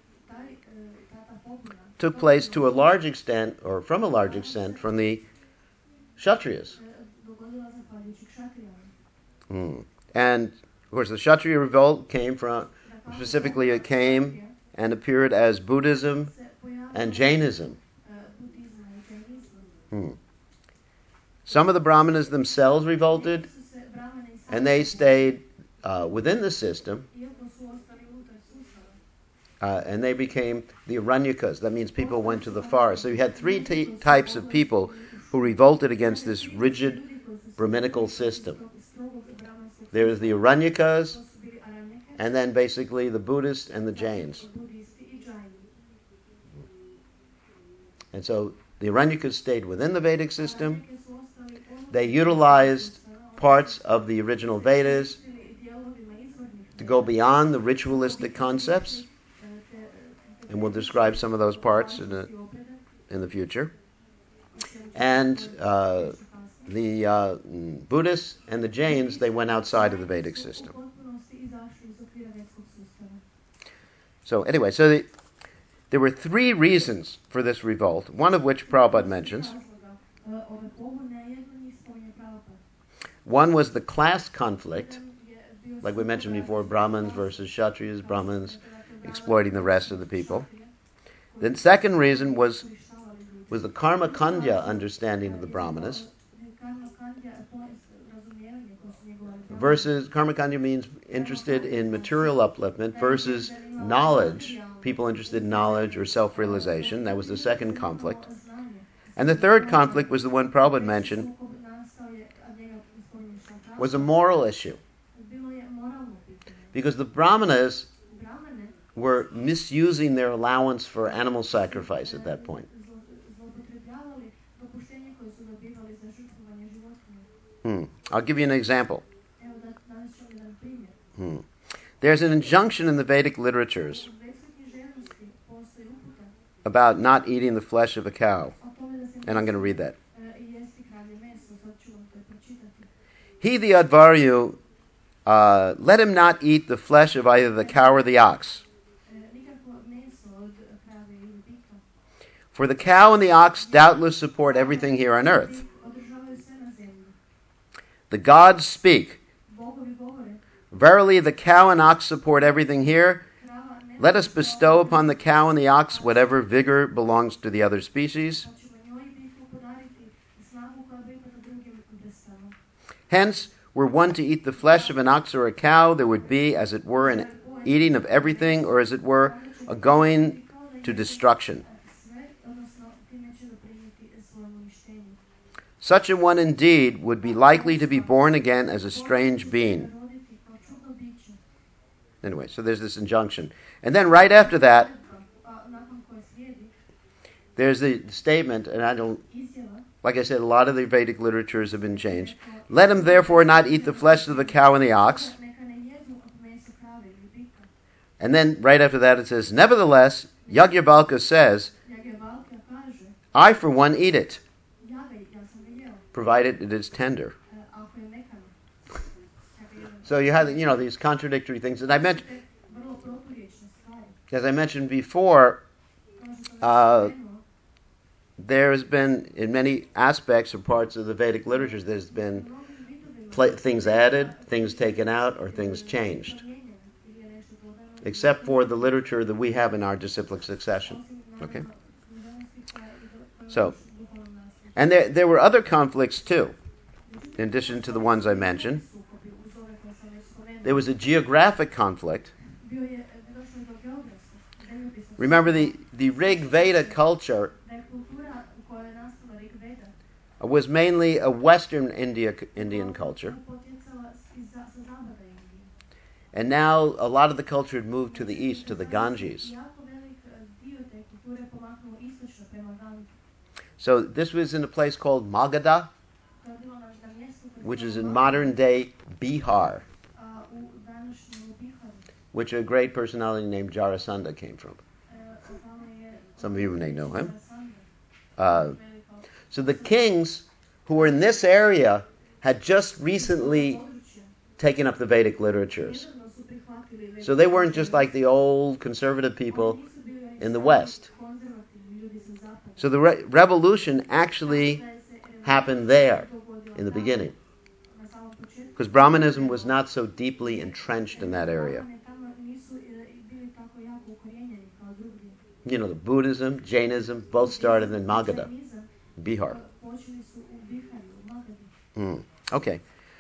took place to a large extent, or from a large extent, from the Kshatriyas. And, of course, the Kshatriya revolt came from, specifically it came and appeared as Buddhism and Jainism. Some of the Brahmanas themselves revolted, and they stayed within the system, and they became the Aranyakas. That means people went to the forest. So you had three types of people who revolted against this rigid Brahminical system. There was the Aranyakas, and then basically the Buddhists and the Jains. And so the Aranyakas stayed within the Vedic system. They utilized parts of the original Vedas to go beyond the ritualistic concepts, and we'll describe some of those parts in the future. And the Buddhists and the Jains, they went outside of the Vedic system. So anyway, there were three reasons for this revolt, one of which Prabhupada mentions. One was the class conflict, like we mentioned before, Brahmins versus Kshatriyas, Brahmins exploiting the rest of the people. The second reason was the Karma Kandya understanding of the Brahmanas. Versus, Karma Kandya means interested in material upliftment, versus knowledge, people interested in knowledge or self-realization. That was the second conflict. And the third conflict was the one Prabhupada mentioned, was a moral issue. Because the Brahmanas were misusing their allowance for animal sacrifice at that point. I'll give you an example. There's an injunction in the Vedic literatures about not eating the flesh of a cow. And I'm going to read that. He, the Advaryu, let him not eat the flesh of either the cow or the ox. For the cow and the ox doubtless support everything here on earth. The gods speak. Verily, the cow and ox support everything here. Let us bestow upon the cow and the ox whatever vigor belongs to the other species. Hence, were one to eat the flesh of an ox or a cow, there would be, as it were, an eating of everything, or as it were, a going to destruction. Such a one indeed would be likely to be born again as a strange being. Anyway, so there's this injunction. And then right after that, there's the statement, and I don't, izjava like I said, a lot of the Vedic literatures have been changed. Let him therefore not eat the flesh of the cow and the ox. neka ne jedu meso krave ili bika. And then right after that it says, nevertheless, Yajnavalkya says, Jagjavalkja kaže, I for one eat it, ja sam ga jeo, provided it is tender. ako je mekano. Ako je So you have, these contradictory things. And I mentioned, vrlo proturječne stvari. as I mentioned before, Kao što sam Uh, već spomenuo, there has been, in many aspects or parts of the Vedic literatures, there's been u mnogim vidovima things added, things taken out, or things changed, promijenjeno ili je nešto dodano, except for the literature that we have in our disciplic succession. osim Okay. naravno Milenijskih i So, duhovnom nasljeđu. And there were other conflicts too, in addition to the ones I mentioned. Sukobi uz ove koje sam već spomenuo. There was a geographic conflict. Došlo je do geografskog, zemljopisnog Remember, sukoba. the Rig Veda culture Da je kultura u kojoj je nastala Rig Veda was mainly a Western Indian culture. potjecala sa zapada Indije. And now a lot of the culture had moved to the east, to the Ganges. Jako velik dio te kulture pomaknuo istočno prema Gangi. So this was in a place called Magadha, To je bilo na mjestu koje which se is zove in Magadha, modern day Bihar, u današnjem Biharu. which a great personality named Jarasandha came from. Tamo je Some of you may know him. Jarasandha, Uh, veliko so the kings who were in this area had just recently područje. taken up the Vedic literatures. Nedavno su prihvatili Vedic So they weren't kulturu. just like the old conservative people. Oni nisu bili in the stari West. konzervativni ljudi sa zapada. So the revolution actually Da je se, happened there dogodio in the tamo, beginning, na samom početku. because Brahmanism was not so deeply entrenched in that area. Brahmane tamo nisu bili tako jako ukorijenjeni kao drugdje. The Buddhism, Jainism, both started in Magadha, Jainizam, Bihar. počeli su u Biharu, u Magadi. Okay.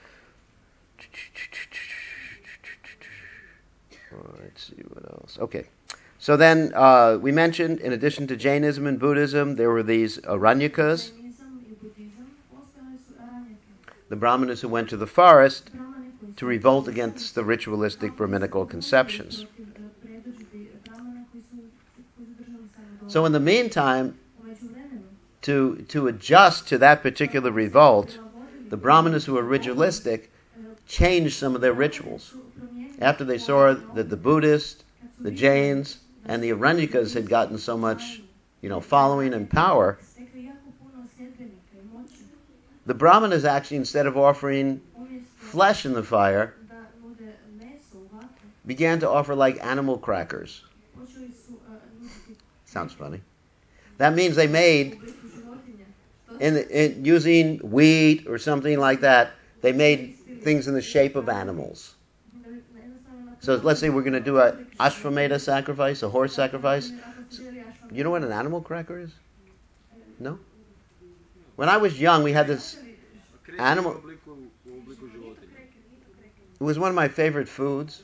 Let's see what else. Okay. So then we mentioned, in addition to Jainism and Buddhism, there were these Aranyakas, Jainizam i budizam postojali su aranjake. the Brahmanas who went to the forest Brahmane koji su to revolt against the ritualistic Brahminical conceptions. protiv predodžbi Brahmana koji su držali samo do. So in the meantime, U međuvremenu, to adjust to that particular revolt, prilagodili the Brahmanas who were ritualistic changed some of their rituals. su promijenili After they saw that the Buddhists, the Jains, and the Aranyakas had gotten so much, following and power, stekli jako puno sljedbenika i moći. the Brahmanas actually, instead of offering Umjesto flesh in the fire, da nude meso u vatru, began to offer like animal crackers. počeli su nuditi Sounds funny. That means they made, u obliku životinja. To in using wheat or something like that, they made things in the shape of animals. So let's say we're going to do a Ashvamedha sacrifice, a horse sacrifice. You know what an animal cracker is? No? When I was young, we had this. Animal- u obliku životinja. It was one of my favorite foods.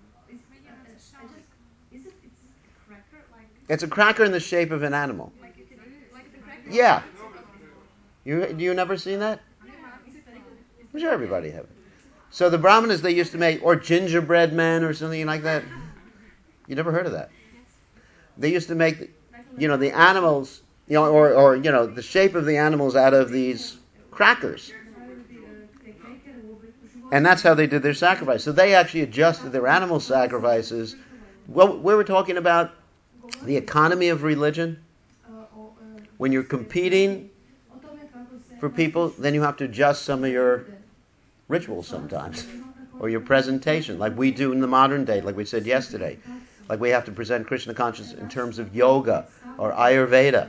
It's a cracker in the shape of an animal. Yeah. You never seen that? I'm sure everybody have it. So the Brahmanas, they used to make, or gingerbread men or something like that. You never heard of that? They used to make, the animals, or the shape of the animals out of these crackers. And that's how they did their sacrifice. So they actually adjusted their animal sacrifices. Well, we were talking about the economy of religion. When you're competing for people, then you have to adjust some of your rituals sometimes, or your presentation, like we do in the modern day, like we said yesterday. Like we have to present Krishna consciousness in terms of yoga or Ayurveda.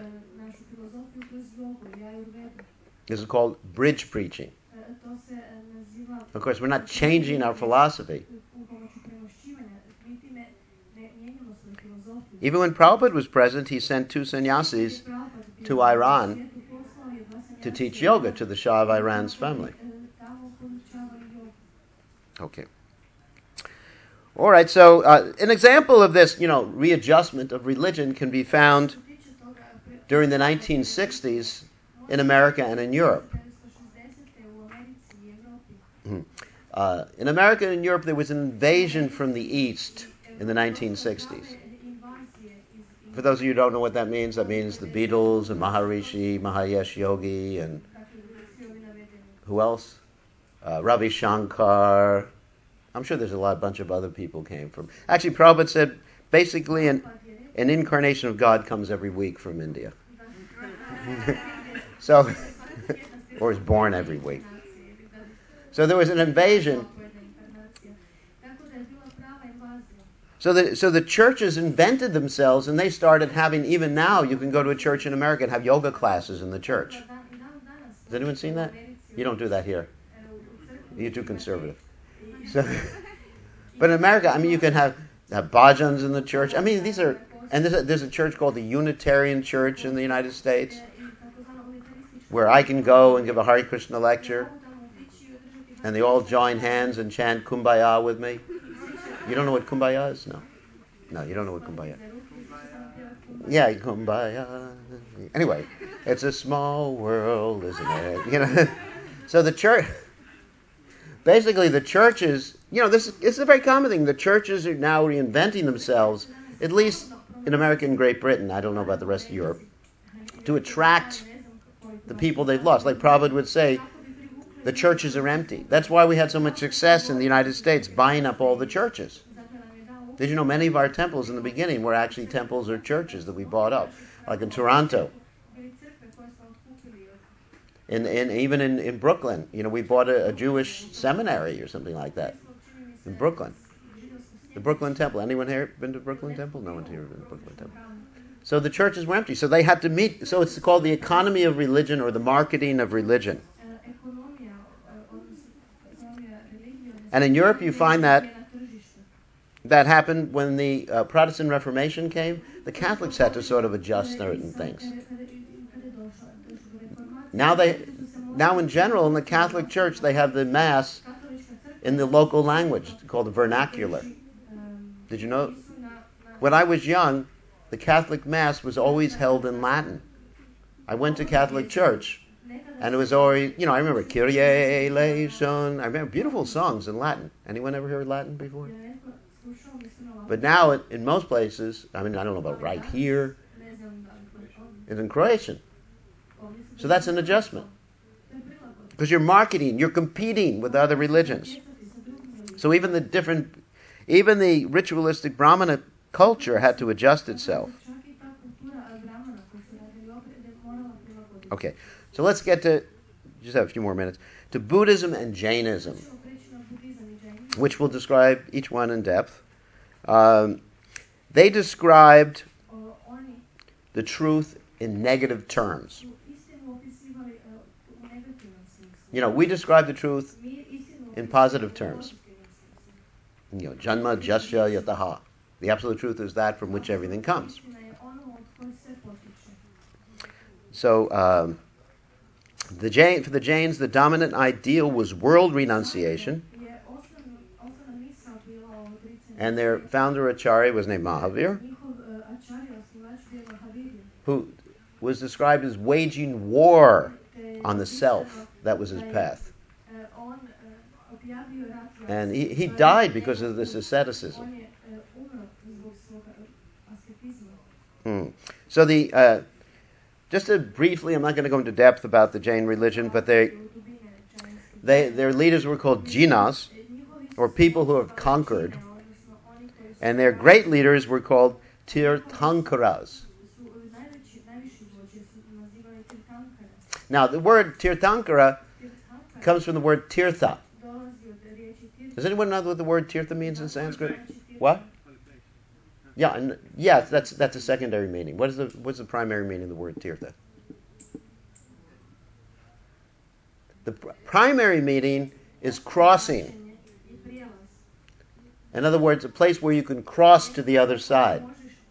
This is called bridge preaching. Of course, we're not changing our philosophy. Even when Prabhupada was present, he sent 2 sannyasis to Iran to teach yoga to the Shah of Iran's family. Okay. All right, so an example of this, readjustment of religion can be found during the 1960s in America and in Europe. In America and Europe, there was an invasion from the East in the 1960s. For those of you who don't know what that means the Beatles and Maharishi, Mahesh Yogi, and who else? Ravi Shankar. I'm sure there's a bunch of other people came from. Actually, Prabhupada said basically an incarnation of God comes every week from India. So, or is born every week. So there was an invasion. So the churches invented themselves, and they started having, even now, you can go to a church in America and have yoga classes in the church. Has anyone seen that? You don't do that here. You're too conservative. So, but in America, I mean, you can have bhajans in the church. I mean, these are, and there's a church called the Unitarian Church in the United States, where I can go and give a Hare Krishna lecture, and they all join hands and chant Kumbaya with me. You don't know what Kumbaya is? No, you don't know what Kumbaya is. Yeah, Kumbaya. Anyway, it's a small world, isn't it? You know. So the church, basically the churches, you know, this is a very common thing. The churches are now reinventing themselves, at least in America and Great Britain. I don't know about the rest of Europe, to attract the people they've lost. Like Prabhupada would say, the churches are empty. That's why we had so much success in the United States, buying up all the churches. Did you know many of our temples in the beginning were actually temples or churches that we bought up? Like in Toronto. Even in Brooklyn. You know, we bought a Jewish seminary or something like that. In Brooklyn. The Brooklyn Temple. Anyone here been to Brooklyn Temple? No one's here been to Brooklyn Temple. So the churches were empty. So they had to meet. So it's called the economy of religion, or the marketing of religion. And in Europe, you find that happened when the Protestant Reformation came. The Catholics had to sort of adjust certain things. Now in general, in the Catholic Church, they have the Mass in the local language called the vernacular. Did you know? When I was young, the Catholic Mass was always held in Latin. I went to Catholic Church, and it was always, you know, I remember Kyrie eleison. I remember beautiful songs in Latin. Anyone ever heard Latin before? But now, in most places, I mean, I don't know about right here, it's in Croatian. So that's an adjustment. Because you're marketing, you're competing with other religions. So even the ritualistic Brahmana culture had to adjust itself. Okay, so let's get to, just have a few more minutes, to Buddhism and Jainism, which we'll describe each one in depth. They described the truth in negative terms. You know, we describe the truth in positive terms. You know, Janma Jasya Yataha. The absolute truth is that from which everything comes. So, for the Jains, the dominant ideal was world renunciation. And their founder Acharya was named Mahavir, who was described as waging war on the self. That was his path. And he died because of this asceticism. So just to briefly, I'm not going to go into depth about the Jain religion, but their leaders were called Jinas, or people who have conquered. And their great leaders were called Tirthankaras. Now, the word Tirthankara comes from the word Tirtha. Does anyone know what the word Tirtha means in Sanskrit? What? Yeah, that's a secondary meaning. What's the primary meaning of the word Tirtha? The primary meaning is crossing. In other words, a place where you can cross to the other side.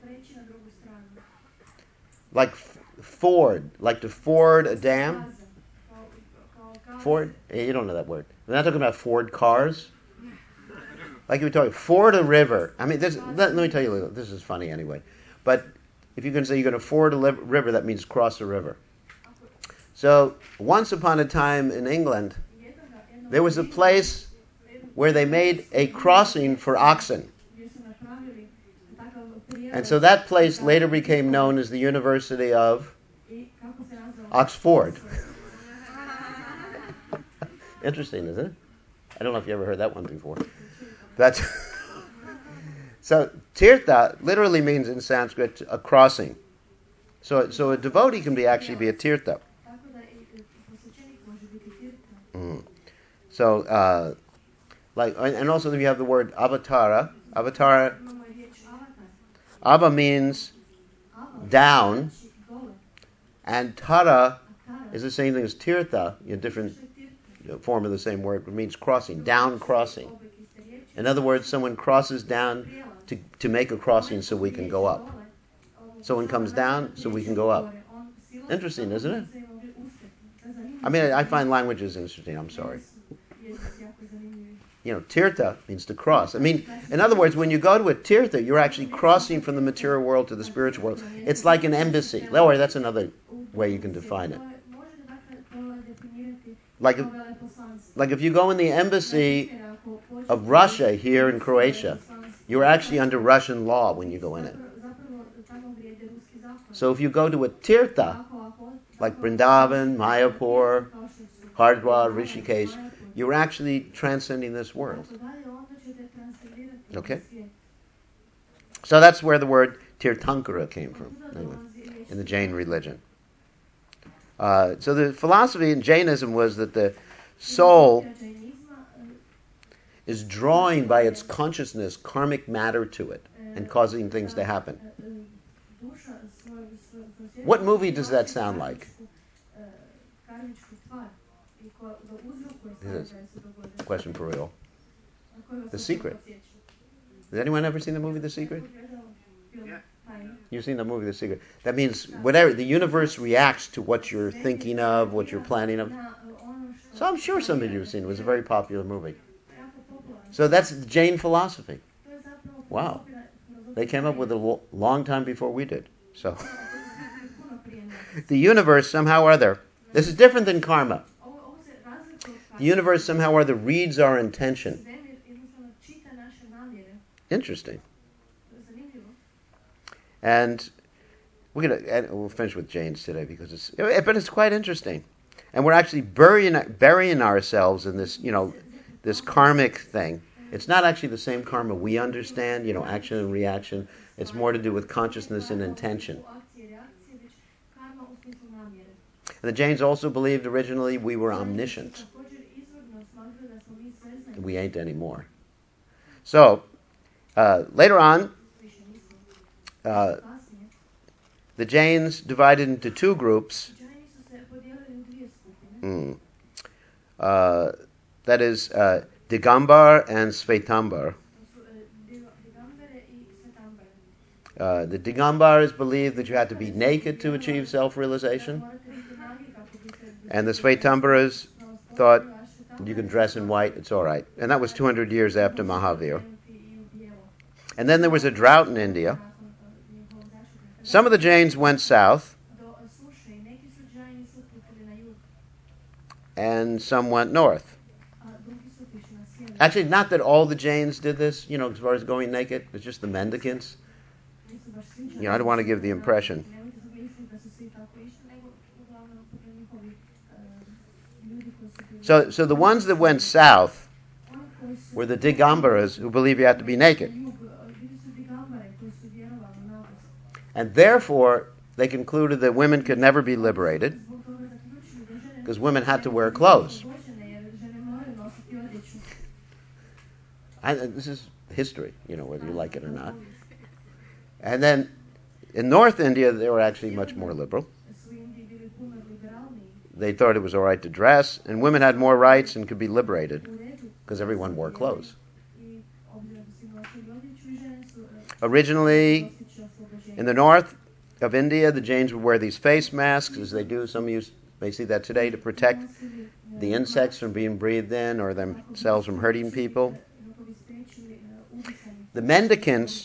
Like ford, like to ford a dam. Ford? You don't know that word. We're not talking about Ford cars. Like you were talking, ford a river. I mean, let me tell you a little. This is funny anyway. But if you can say you're going to ford a river, that means cross a river. So once upon a time in England, there was a place where they made a crossing for oxen. And so that place later became known as the University of Oxford. Interesting, isn't it? I don't know if you ever heard that one before. That's so tirtha literally means in Sanskrit a crossing. So a devotee can actually be a tirtha. So like, and also then you have the word avatara. Avatara. Ava means down, and tara is the same thing as tirtha, a different form of the same word. It means crossing, down crossing. In other words, someone crosses down to make a crossing so we can go up. Someone comes down so we can go up. Interesting, isn't it? I mean, I find languages interesting. I'm sorry. Tirtha means to cross. I mean, in other words, when you go to a tirtha, you're actually crossing from the material world to the spiritual world. It's like an embassy. Oh, that's another way you can define it. Like if you go in the embassy of Russia here in Croatia, you're actually under Russian law when you go in it. So if you go to a tirtha, like Vrindavan, Mayapur, Hardwar, Rishikesh, you're actually transcending this world. Okay? So that's where the word Tirthankara came from, anyway, in the Jain religion. So the philosophy in Jainism was that the soul is drawing by its consciousness karmic matter to it and causing things to happen. What movie does that sound like? Question for real. The Secret. Has anyone ever seen the movie The Secret? Yeah. You've seen the movie The Secret. That means whatever the universe reacts to what you're thinking of, what you're planning of. So I'm sure some of you have seen it. It was a very popular movie. So that's Jain philosophy. Wow. They came up with it a long time before we did. So the universe somehow or other, this is different than karma. The universe somehow or other reads our intention. Interesting. And we'll finish with Jains today because it's quite interesting. And we're actually burying ourselves in this, this karmic thing. It's not actually the same karma we understand, action and reaction. It's more to do with consciousness and intention. And the Jains also believed originally we were omniscient. We ain't anymore. So, later on, the Jains divided into two groups. That is Digambar and Svetambar. The Digambars believed that you had to be naked to achieve self-realization. And the Svetambaras thought you can dress in white, it's all right. And that was 200 years after Mahavir. And then there was a drought in India. Some of the Jains went south, and some went north. Actually, not that all the Jains did this, as far as going naked. It's just the mendicants. I don't want to give the impression. So the ones that went south were the Digambaras, who believe you have to be naked. And therefore, they concluded that women could never be liberated because women had to wear clothes. This is history, whether you like it or not. And then in North India, they were actually much more liberal. They thought it was all right to dress, and women had more rights and could be liberated because everyone wore clothes. Originally, in the north of India, the Jains would wear these face masks, as they do. Some of you may see that today, to protect the insects from being breathed in or themselves from hurting people. The mendicants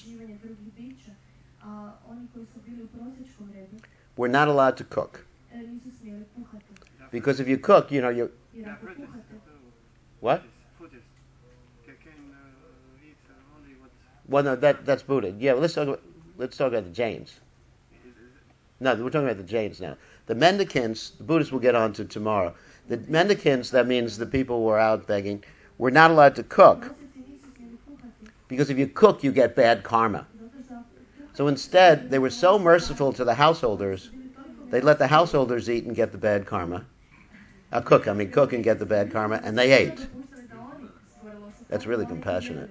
were not allowed to cook. Because if you cook, you... What? Well, no, that's Buddha. Yeah, let's talk about... let's talk about the Jains. No, we're talking about the Jains now. The mendicants, the Buddhists will get on to tomorrow. The mendicants, that means the people who are out begging, were not allowed to cook. Because if you cook, you get bad karma. So instead, they were so merciful to the householders, they let the householders eat and get the bad karma. Cook and get the bad karma, and they ate. That's really compassionate.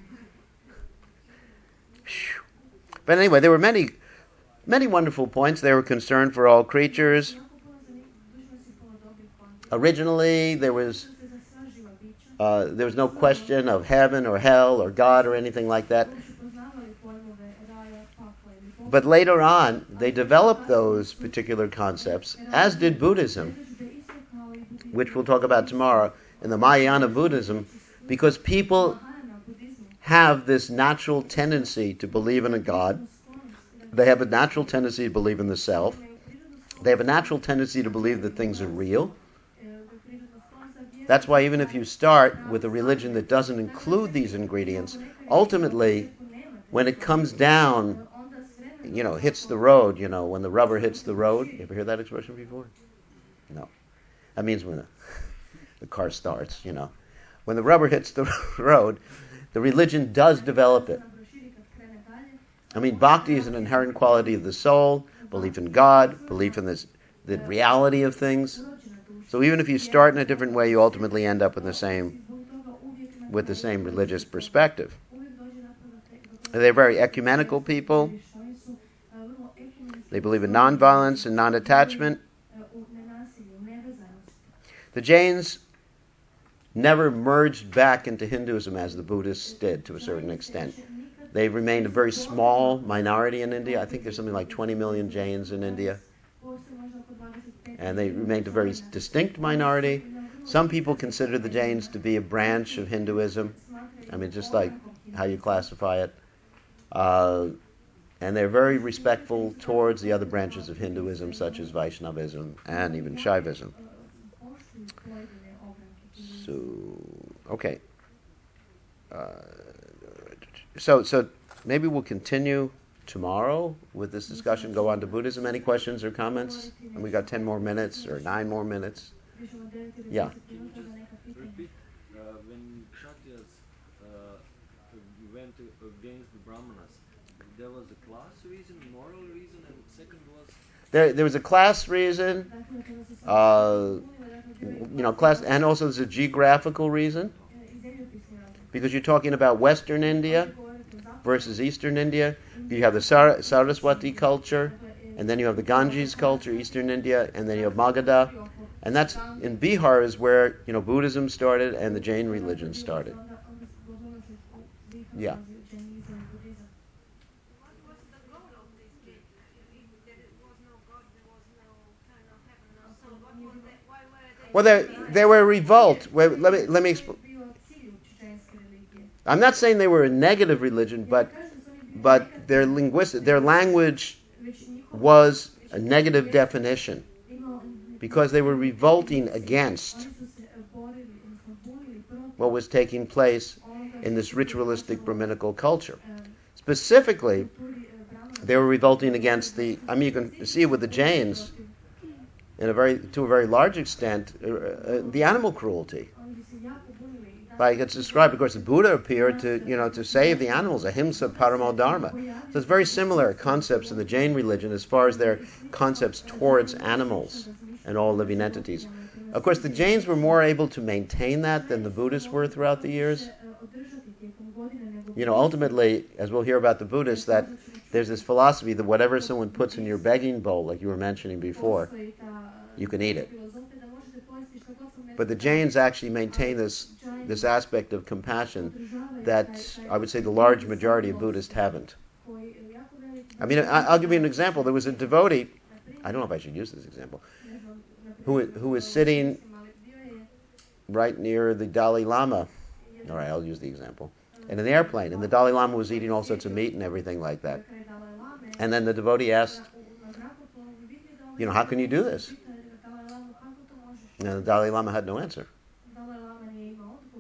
But anyway, there were many wonderful points. They were concerned for all creatures. Originally, there was no question of heaven or hell or God or anything like that. But later on, they developed those particular concepts, as did Buddhism, which we'll talk about tomorrow, in the Mahayana Buddhism, because people have this natural tendency to believe in a God. They have a natural tendency to believe in the self. They have a natural tendency to believe that things are real. That's why even if you start with a religion that doesn't include these ingredients, ultimately, when it comes down, hits the road, when the rubber hits the road. You ever heard that expression before? No. That means when the car starts, When the rubber hits the road, the religion does develop it. Bhakti is an inherent quality of the soul, belief in God, belief in the reality of things. So even if you start in a different way, you ultimately end up with the same religious perspective. They're very ecumenical people. They believe in nonviolence and non-attachment. The Jains never merged back into Hinduism as the Buddhists did to a certain extent. They've remained a very small minority in India. I think there's something like 20 million Jains in India. And they remained a very distinct minority. Some people consider the Jains to be a branch of Hinduism. Just like how you classify it. And they're very respectful towards the other branches of Hinduism, such as Vaishnavism and even Shaivism. So, okay. So maybe we'll continue tomorrow with this discussion, go on to Buddhism. Any questions or comments? And we got 10 more minutes or 9 more minutes. Yeah. Repeat, when Kshatriyas went against the Brahmanas, there was a class reason, moral reason, and second was... There was a class reason, class, and also there's a geographical reason, because you're talking about Western India versus Eastern India. You have the Saraswati culture, and then you have the Ganges culture, Eastern India, and then you have Magadha. And that's in Bihar is where Buddhism started and the Jain religion started. Yeah. What was the goal of this case? If there was no God, there was no kind of heaven, no soul. What was that? Why were they? Well, they were a revolt. Let me explain. I'm not saying they were a negative religion, but their language was a negative definition because they were revolting against what was taking place in this ritualistic Brahminical culture. Specifically, they were revolting against you can see it with the Jains to a very large extent, the animal cruelty. Like it's described, of course, the Buddha appeared to save the animals, ahimsa paramo dharma. So it's very similar concepts in the Jain religion as far as their concepts towards animals and all living entities. Of course, the Jains were more able to maintain that than the Buddhists were throughout the years. Ultimately, as we'll hear about the Buddhists, that there's this philosophy that whatever someone puts in your begging bowl, like you were mentioning before, you can eat it. But the Jains actually maintain this aspect of compassion that I would say the large majority of Buddhists haven't. I'll give you an example. There was a devotee, I don't know if I should use this example, who was sitting right near the Dalai Lama. All right, I'll use the example. And in the airplane, and the Dalai Lama was eating all sorts of meat and everything like that. And then the devotee asked, how can you do this? And the Dalai Lama had no answer.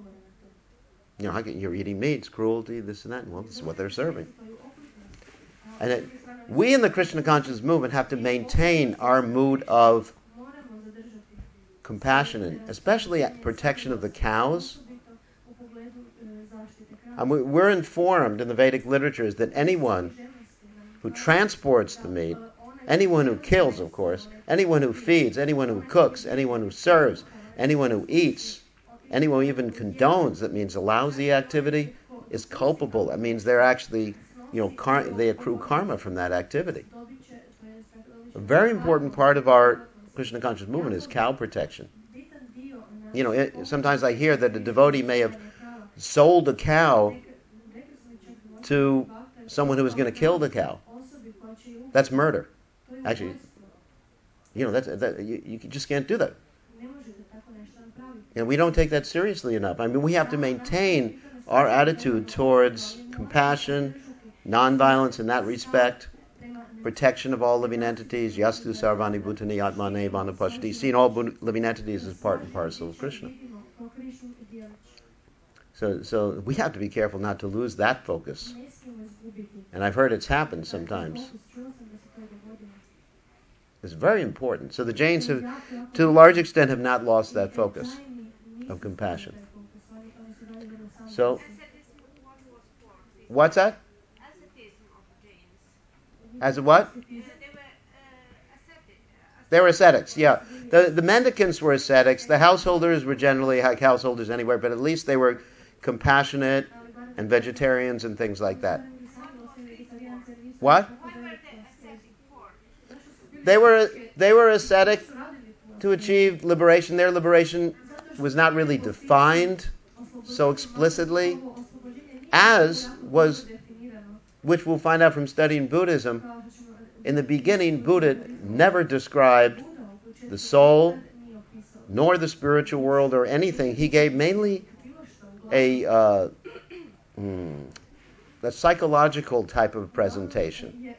You're eating meat, it's cruelty, this and that. Well, this is what they're serving. And we in the Krishna consciousness movement have to maintain our mood of moramo zadržati compassion, and especially protection of the cows. osobito u pogledu zaštite krava. And we're informed in the Vedic literatures that anyone who transports the meat, anyone who kills, of course, anyone who feeds, anyone who cooks, anyone who serves, anyone who eats, anyone who even condones, that means allows the activity, is culpable. That means they're actually, they accrue karma from that activity. A very important part of our Krishna conscious movement is cow protection. Sometimes I hear that a devotee may have sold a cow to someone who was going to kill the cow. That's murder. Actually, you just can't do that. And we don't take that seriously enough. I mean, we have to maintain our attitude towards compassion, nonviolence in that respect, protection of all living entities, yastu sarvani bhutani atmane vanapashti, seeing all living entities as part and parcel of Krishna. So we have to be careful not to lose that focus. And I've heard it's happened sometimes. It's very important. So the Jains have, to a large extent, have not lost that focus of compassion. So, what's that? Asceticism of Jains. As a what? They were ascetic. They were ascetics, yeah. The mendicants were ascetics. The householders were generally like householders anywhere, but at least they were compassionate and vegetarians and things like that. What? Why were they ascetic for? They were ascetic to achieve liberation. Their liberation was not really defined so explicitly, as was, which we'll find out from studying Buddhism. In the beginning, Buddha never described the soul, nor the spiritual world, or anything. He gave mainly a psychological type of presentation.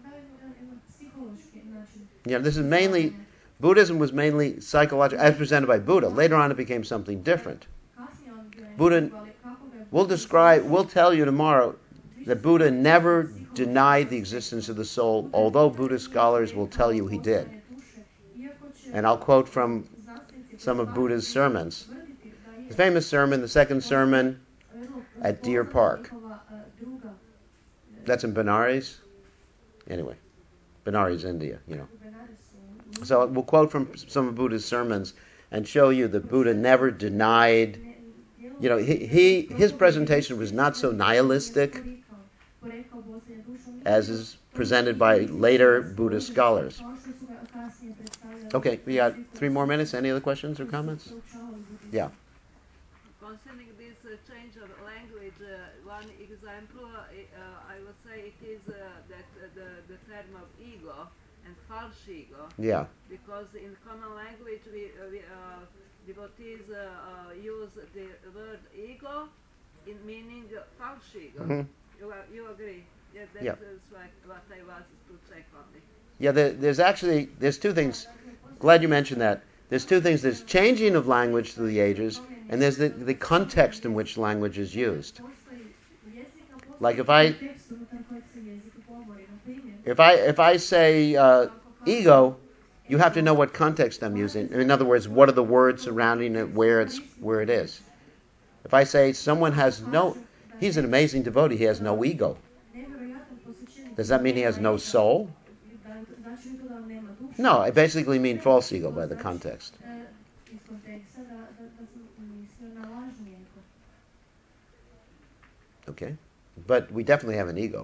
This is mainly, Buddhism was mainly psychological, as presented by Buddha. Later on, it became something different. Buddha we'll tell you tomorrow that Buddha never denied the existence of the soul, although Buddhist scholars will tell you he did. And I'll quote from some of Buddha's sermons. His famous sermon, the second sermon at Deer Park. That's in Benares. Anyway, Benares, India, So we'll quote from some of Buddha's sermons and show you that Buddha never denied. His presentation was not so nihilistic as is presented by later Buddhist scholars. Okay, we got 3 more minutes. Any other questions or comments? Yeah. Concerning this change of language, one example, I would say it is that the term of ego and false ego. Yeah. Because in common language, we devotees use the word ego in meaning false ego. Mm-hmm. You agree? Yeah, that's Yeah. what I was to check on it. Yeah, there's 2 things. Glad you mentioned that. There's 2 things. There's changing of language through the ages, and there's the context in which language is used. Like if I say ego, you have to know what context I'm using. In other words, what are the words surrounding it, where it is. If I say someone he's an amazing devotee, he has no ego. Does that mean he has no soul? No, I basically mean false ego by the context. Okay, but we definitely have an ego.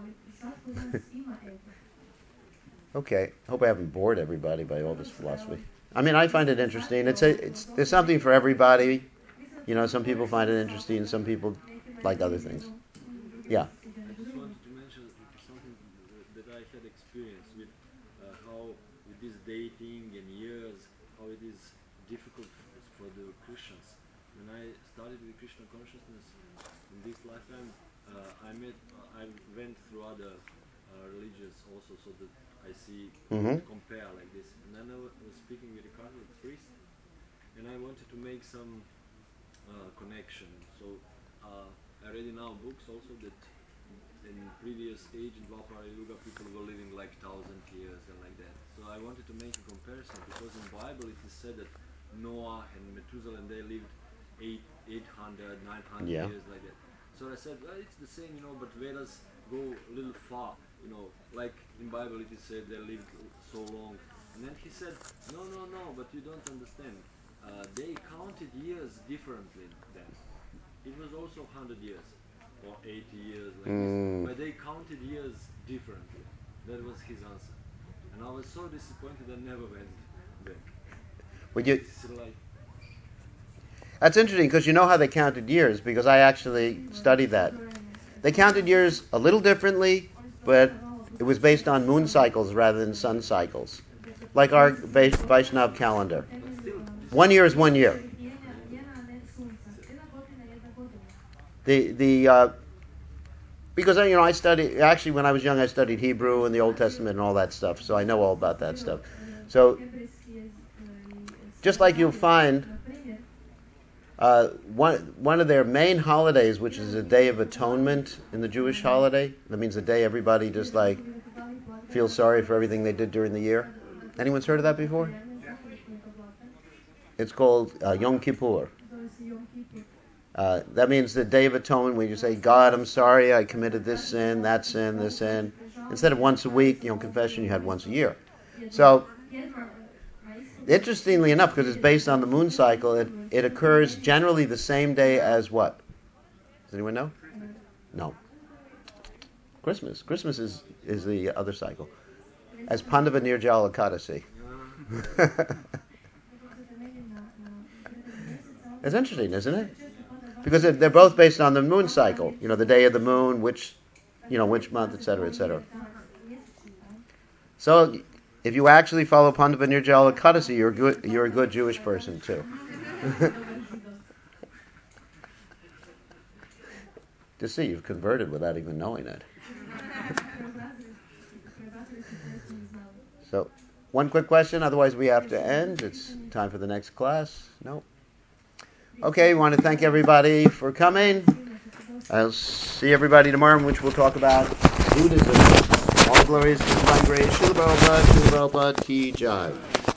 Okay, hope I haven't bored everybody by all this philosophy. I mean, I find it interesting. There's something for everybody. Some people find it interesting, some people like other things. Yeah. I just wanted to mention something that I had experience with how with this dating and years, how it is difficult for the Christians. When I started with Krishna consciousness in this lifetime, I went through other religions also, so that I see compare like this. And then I was speaking with a Catholic priest, and I wanted to make some connection. So I read in our books also that in previous age in Dwapara Yuga people were living like 1,000 years and like that. So I wanted to make a comparison because in Bible it is said that Noah and Methuselah they lived 800, 900 Yeah. years like that. So I said, well, it's the same, but Vedas go a little far, like in Bible it is said they lived so long. And then he said, no, but you don't understand. They counted years differently then. It was also 100 years or 80 years like this, but they counted years differently. That was his answer. And I was so disappointed I never went back. Would you? It's like, That's interesting because you know how they counted years because I actually studied that. They counted years a little differently, but it was based on moon cycles rather than sun cycles, like our Vaishnav calendar. 1 year is 1 year. Because I studied actually when I was young I studied Hebrew and the Old Testament and all that stuff, so I know all about that stuff. So just like you'll find one of their main holidays, which is a Day of Atonement in the Jewish holiday, that means the day everybody just like feels sorry for everything they did during the year. Anyone's heard of that before? It's called Yom Kippur. That means the Day of Atonement when you say, God, I'm sorry, I committed this sin, that sin, this sin. Instead of once a week, confession, you had once a year. So, interestingly enough, because it's based on the moon cycle, it occurs generally the same day as what? Does anyone know? No. Christmas. Christmas is the other cycle. As Pandava Nirjala Ekadasi. It's interesting, isn't it? Because they're both based on the moon cycle. The day of the moon, which month, etc., etc. So, if you actually follow Pandava Nirjala Ekadasi, you're a good Jewish person too. To see, you've converted without even knowing it. So, one quick question, otherwise we have to end. It's time for the next class. No? Okay, we want to thank everybody for coming. I'll see everybody tomorrow, in which we'll talk about Buddhism. All glories to the divine grace. Srila Prabhupada, Ki Jai.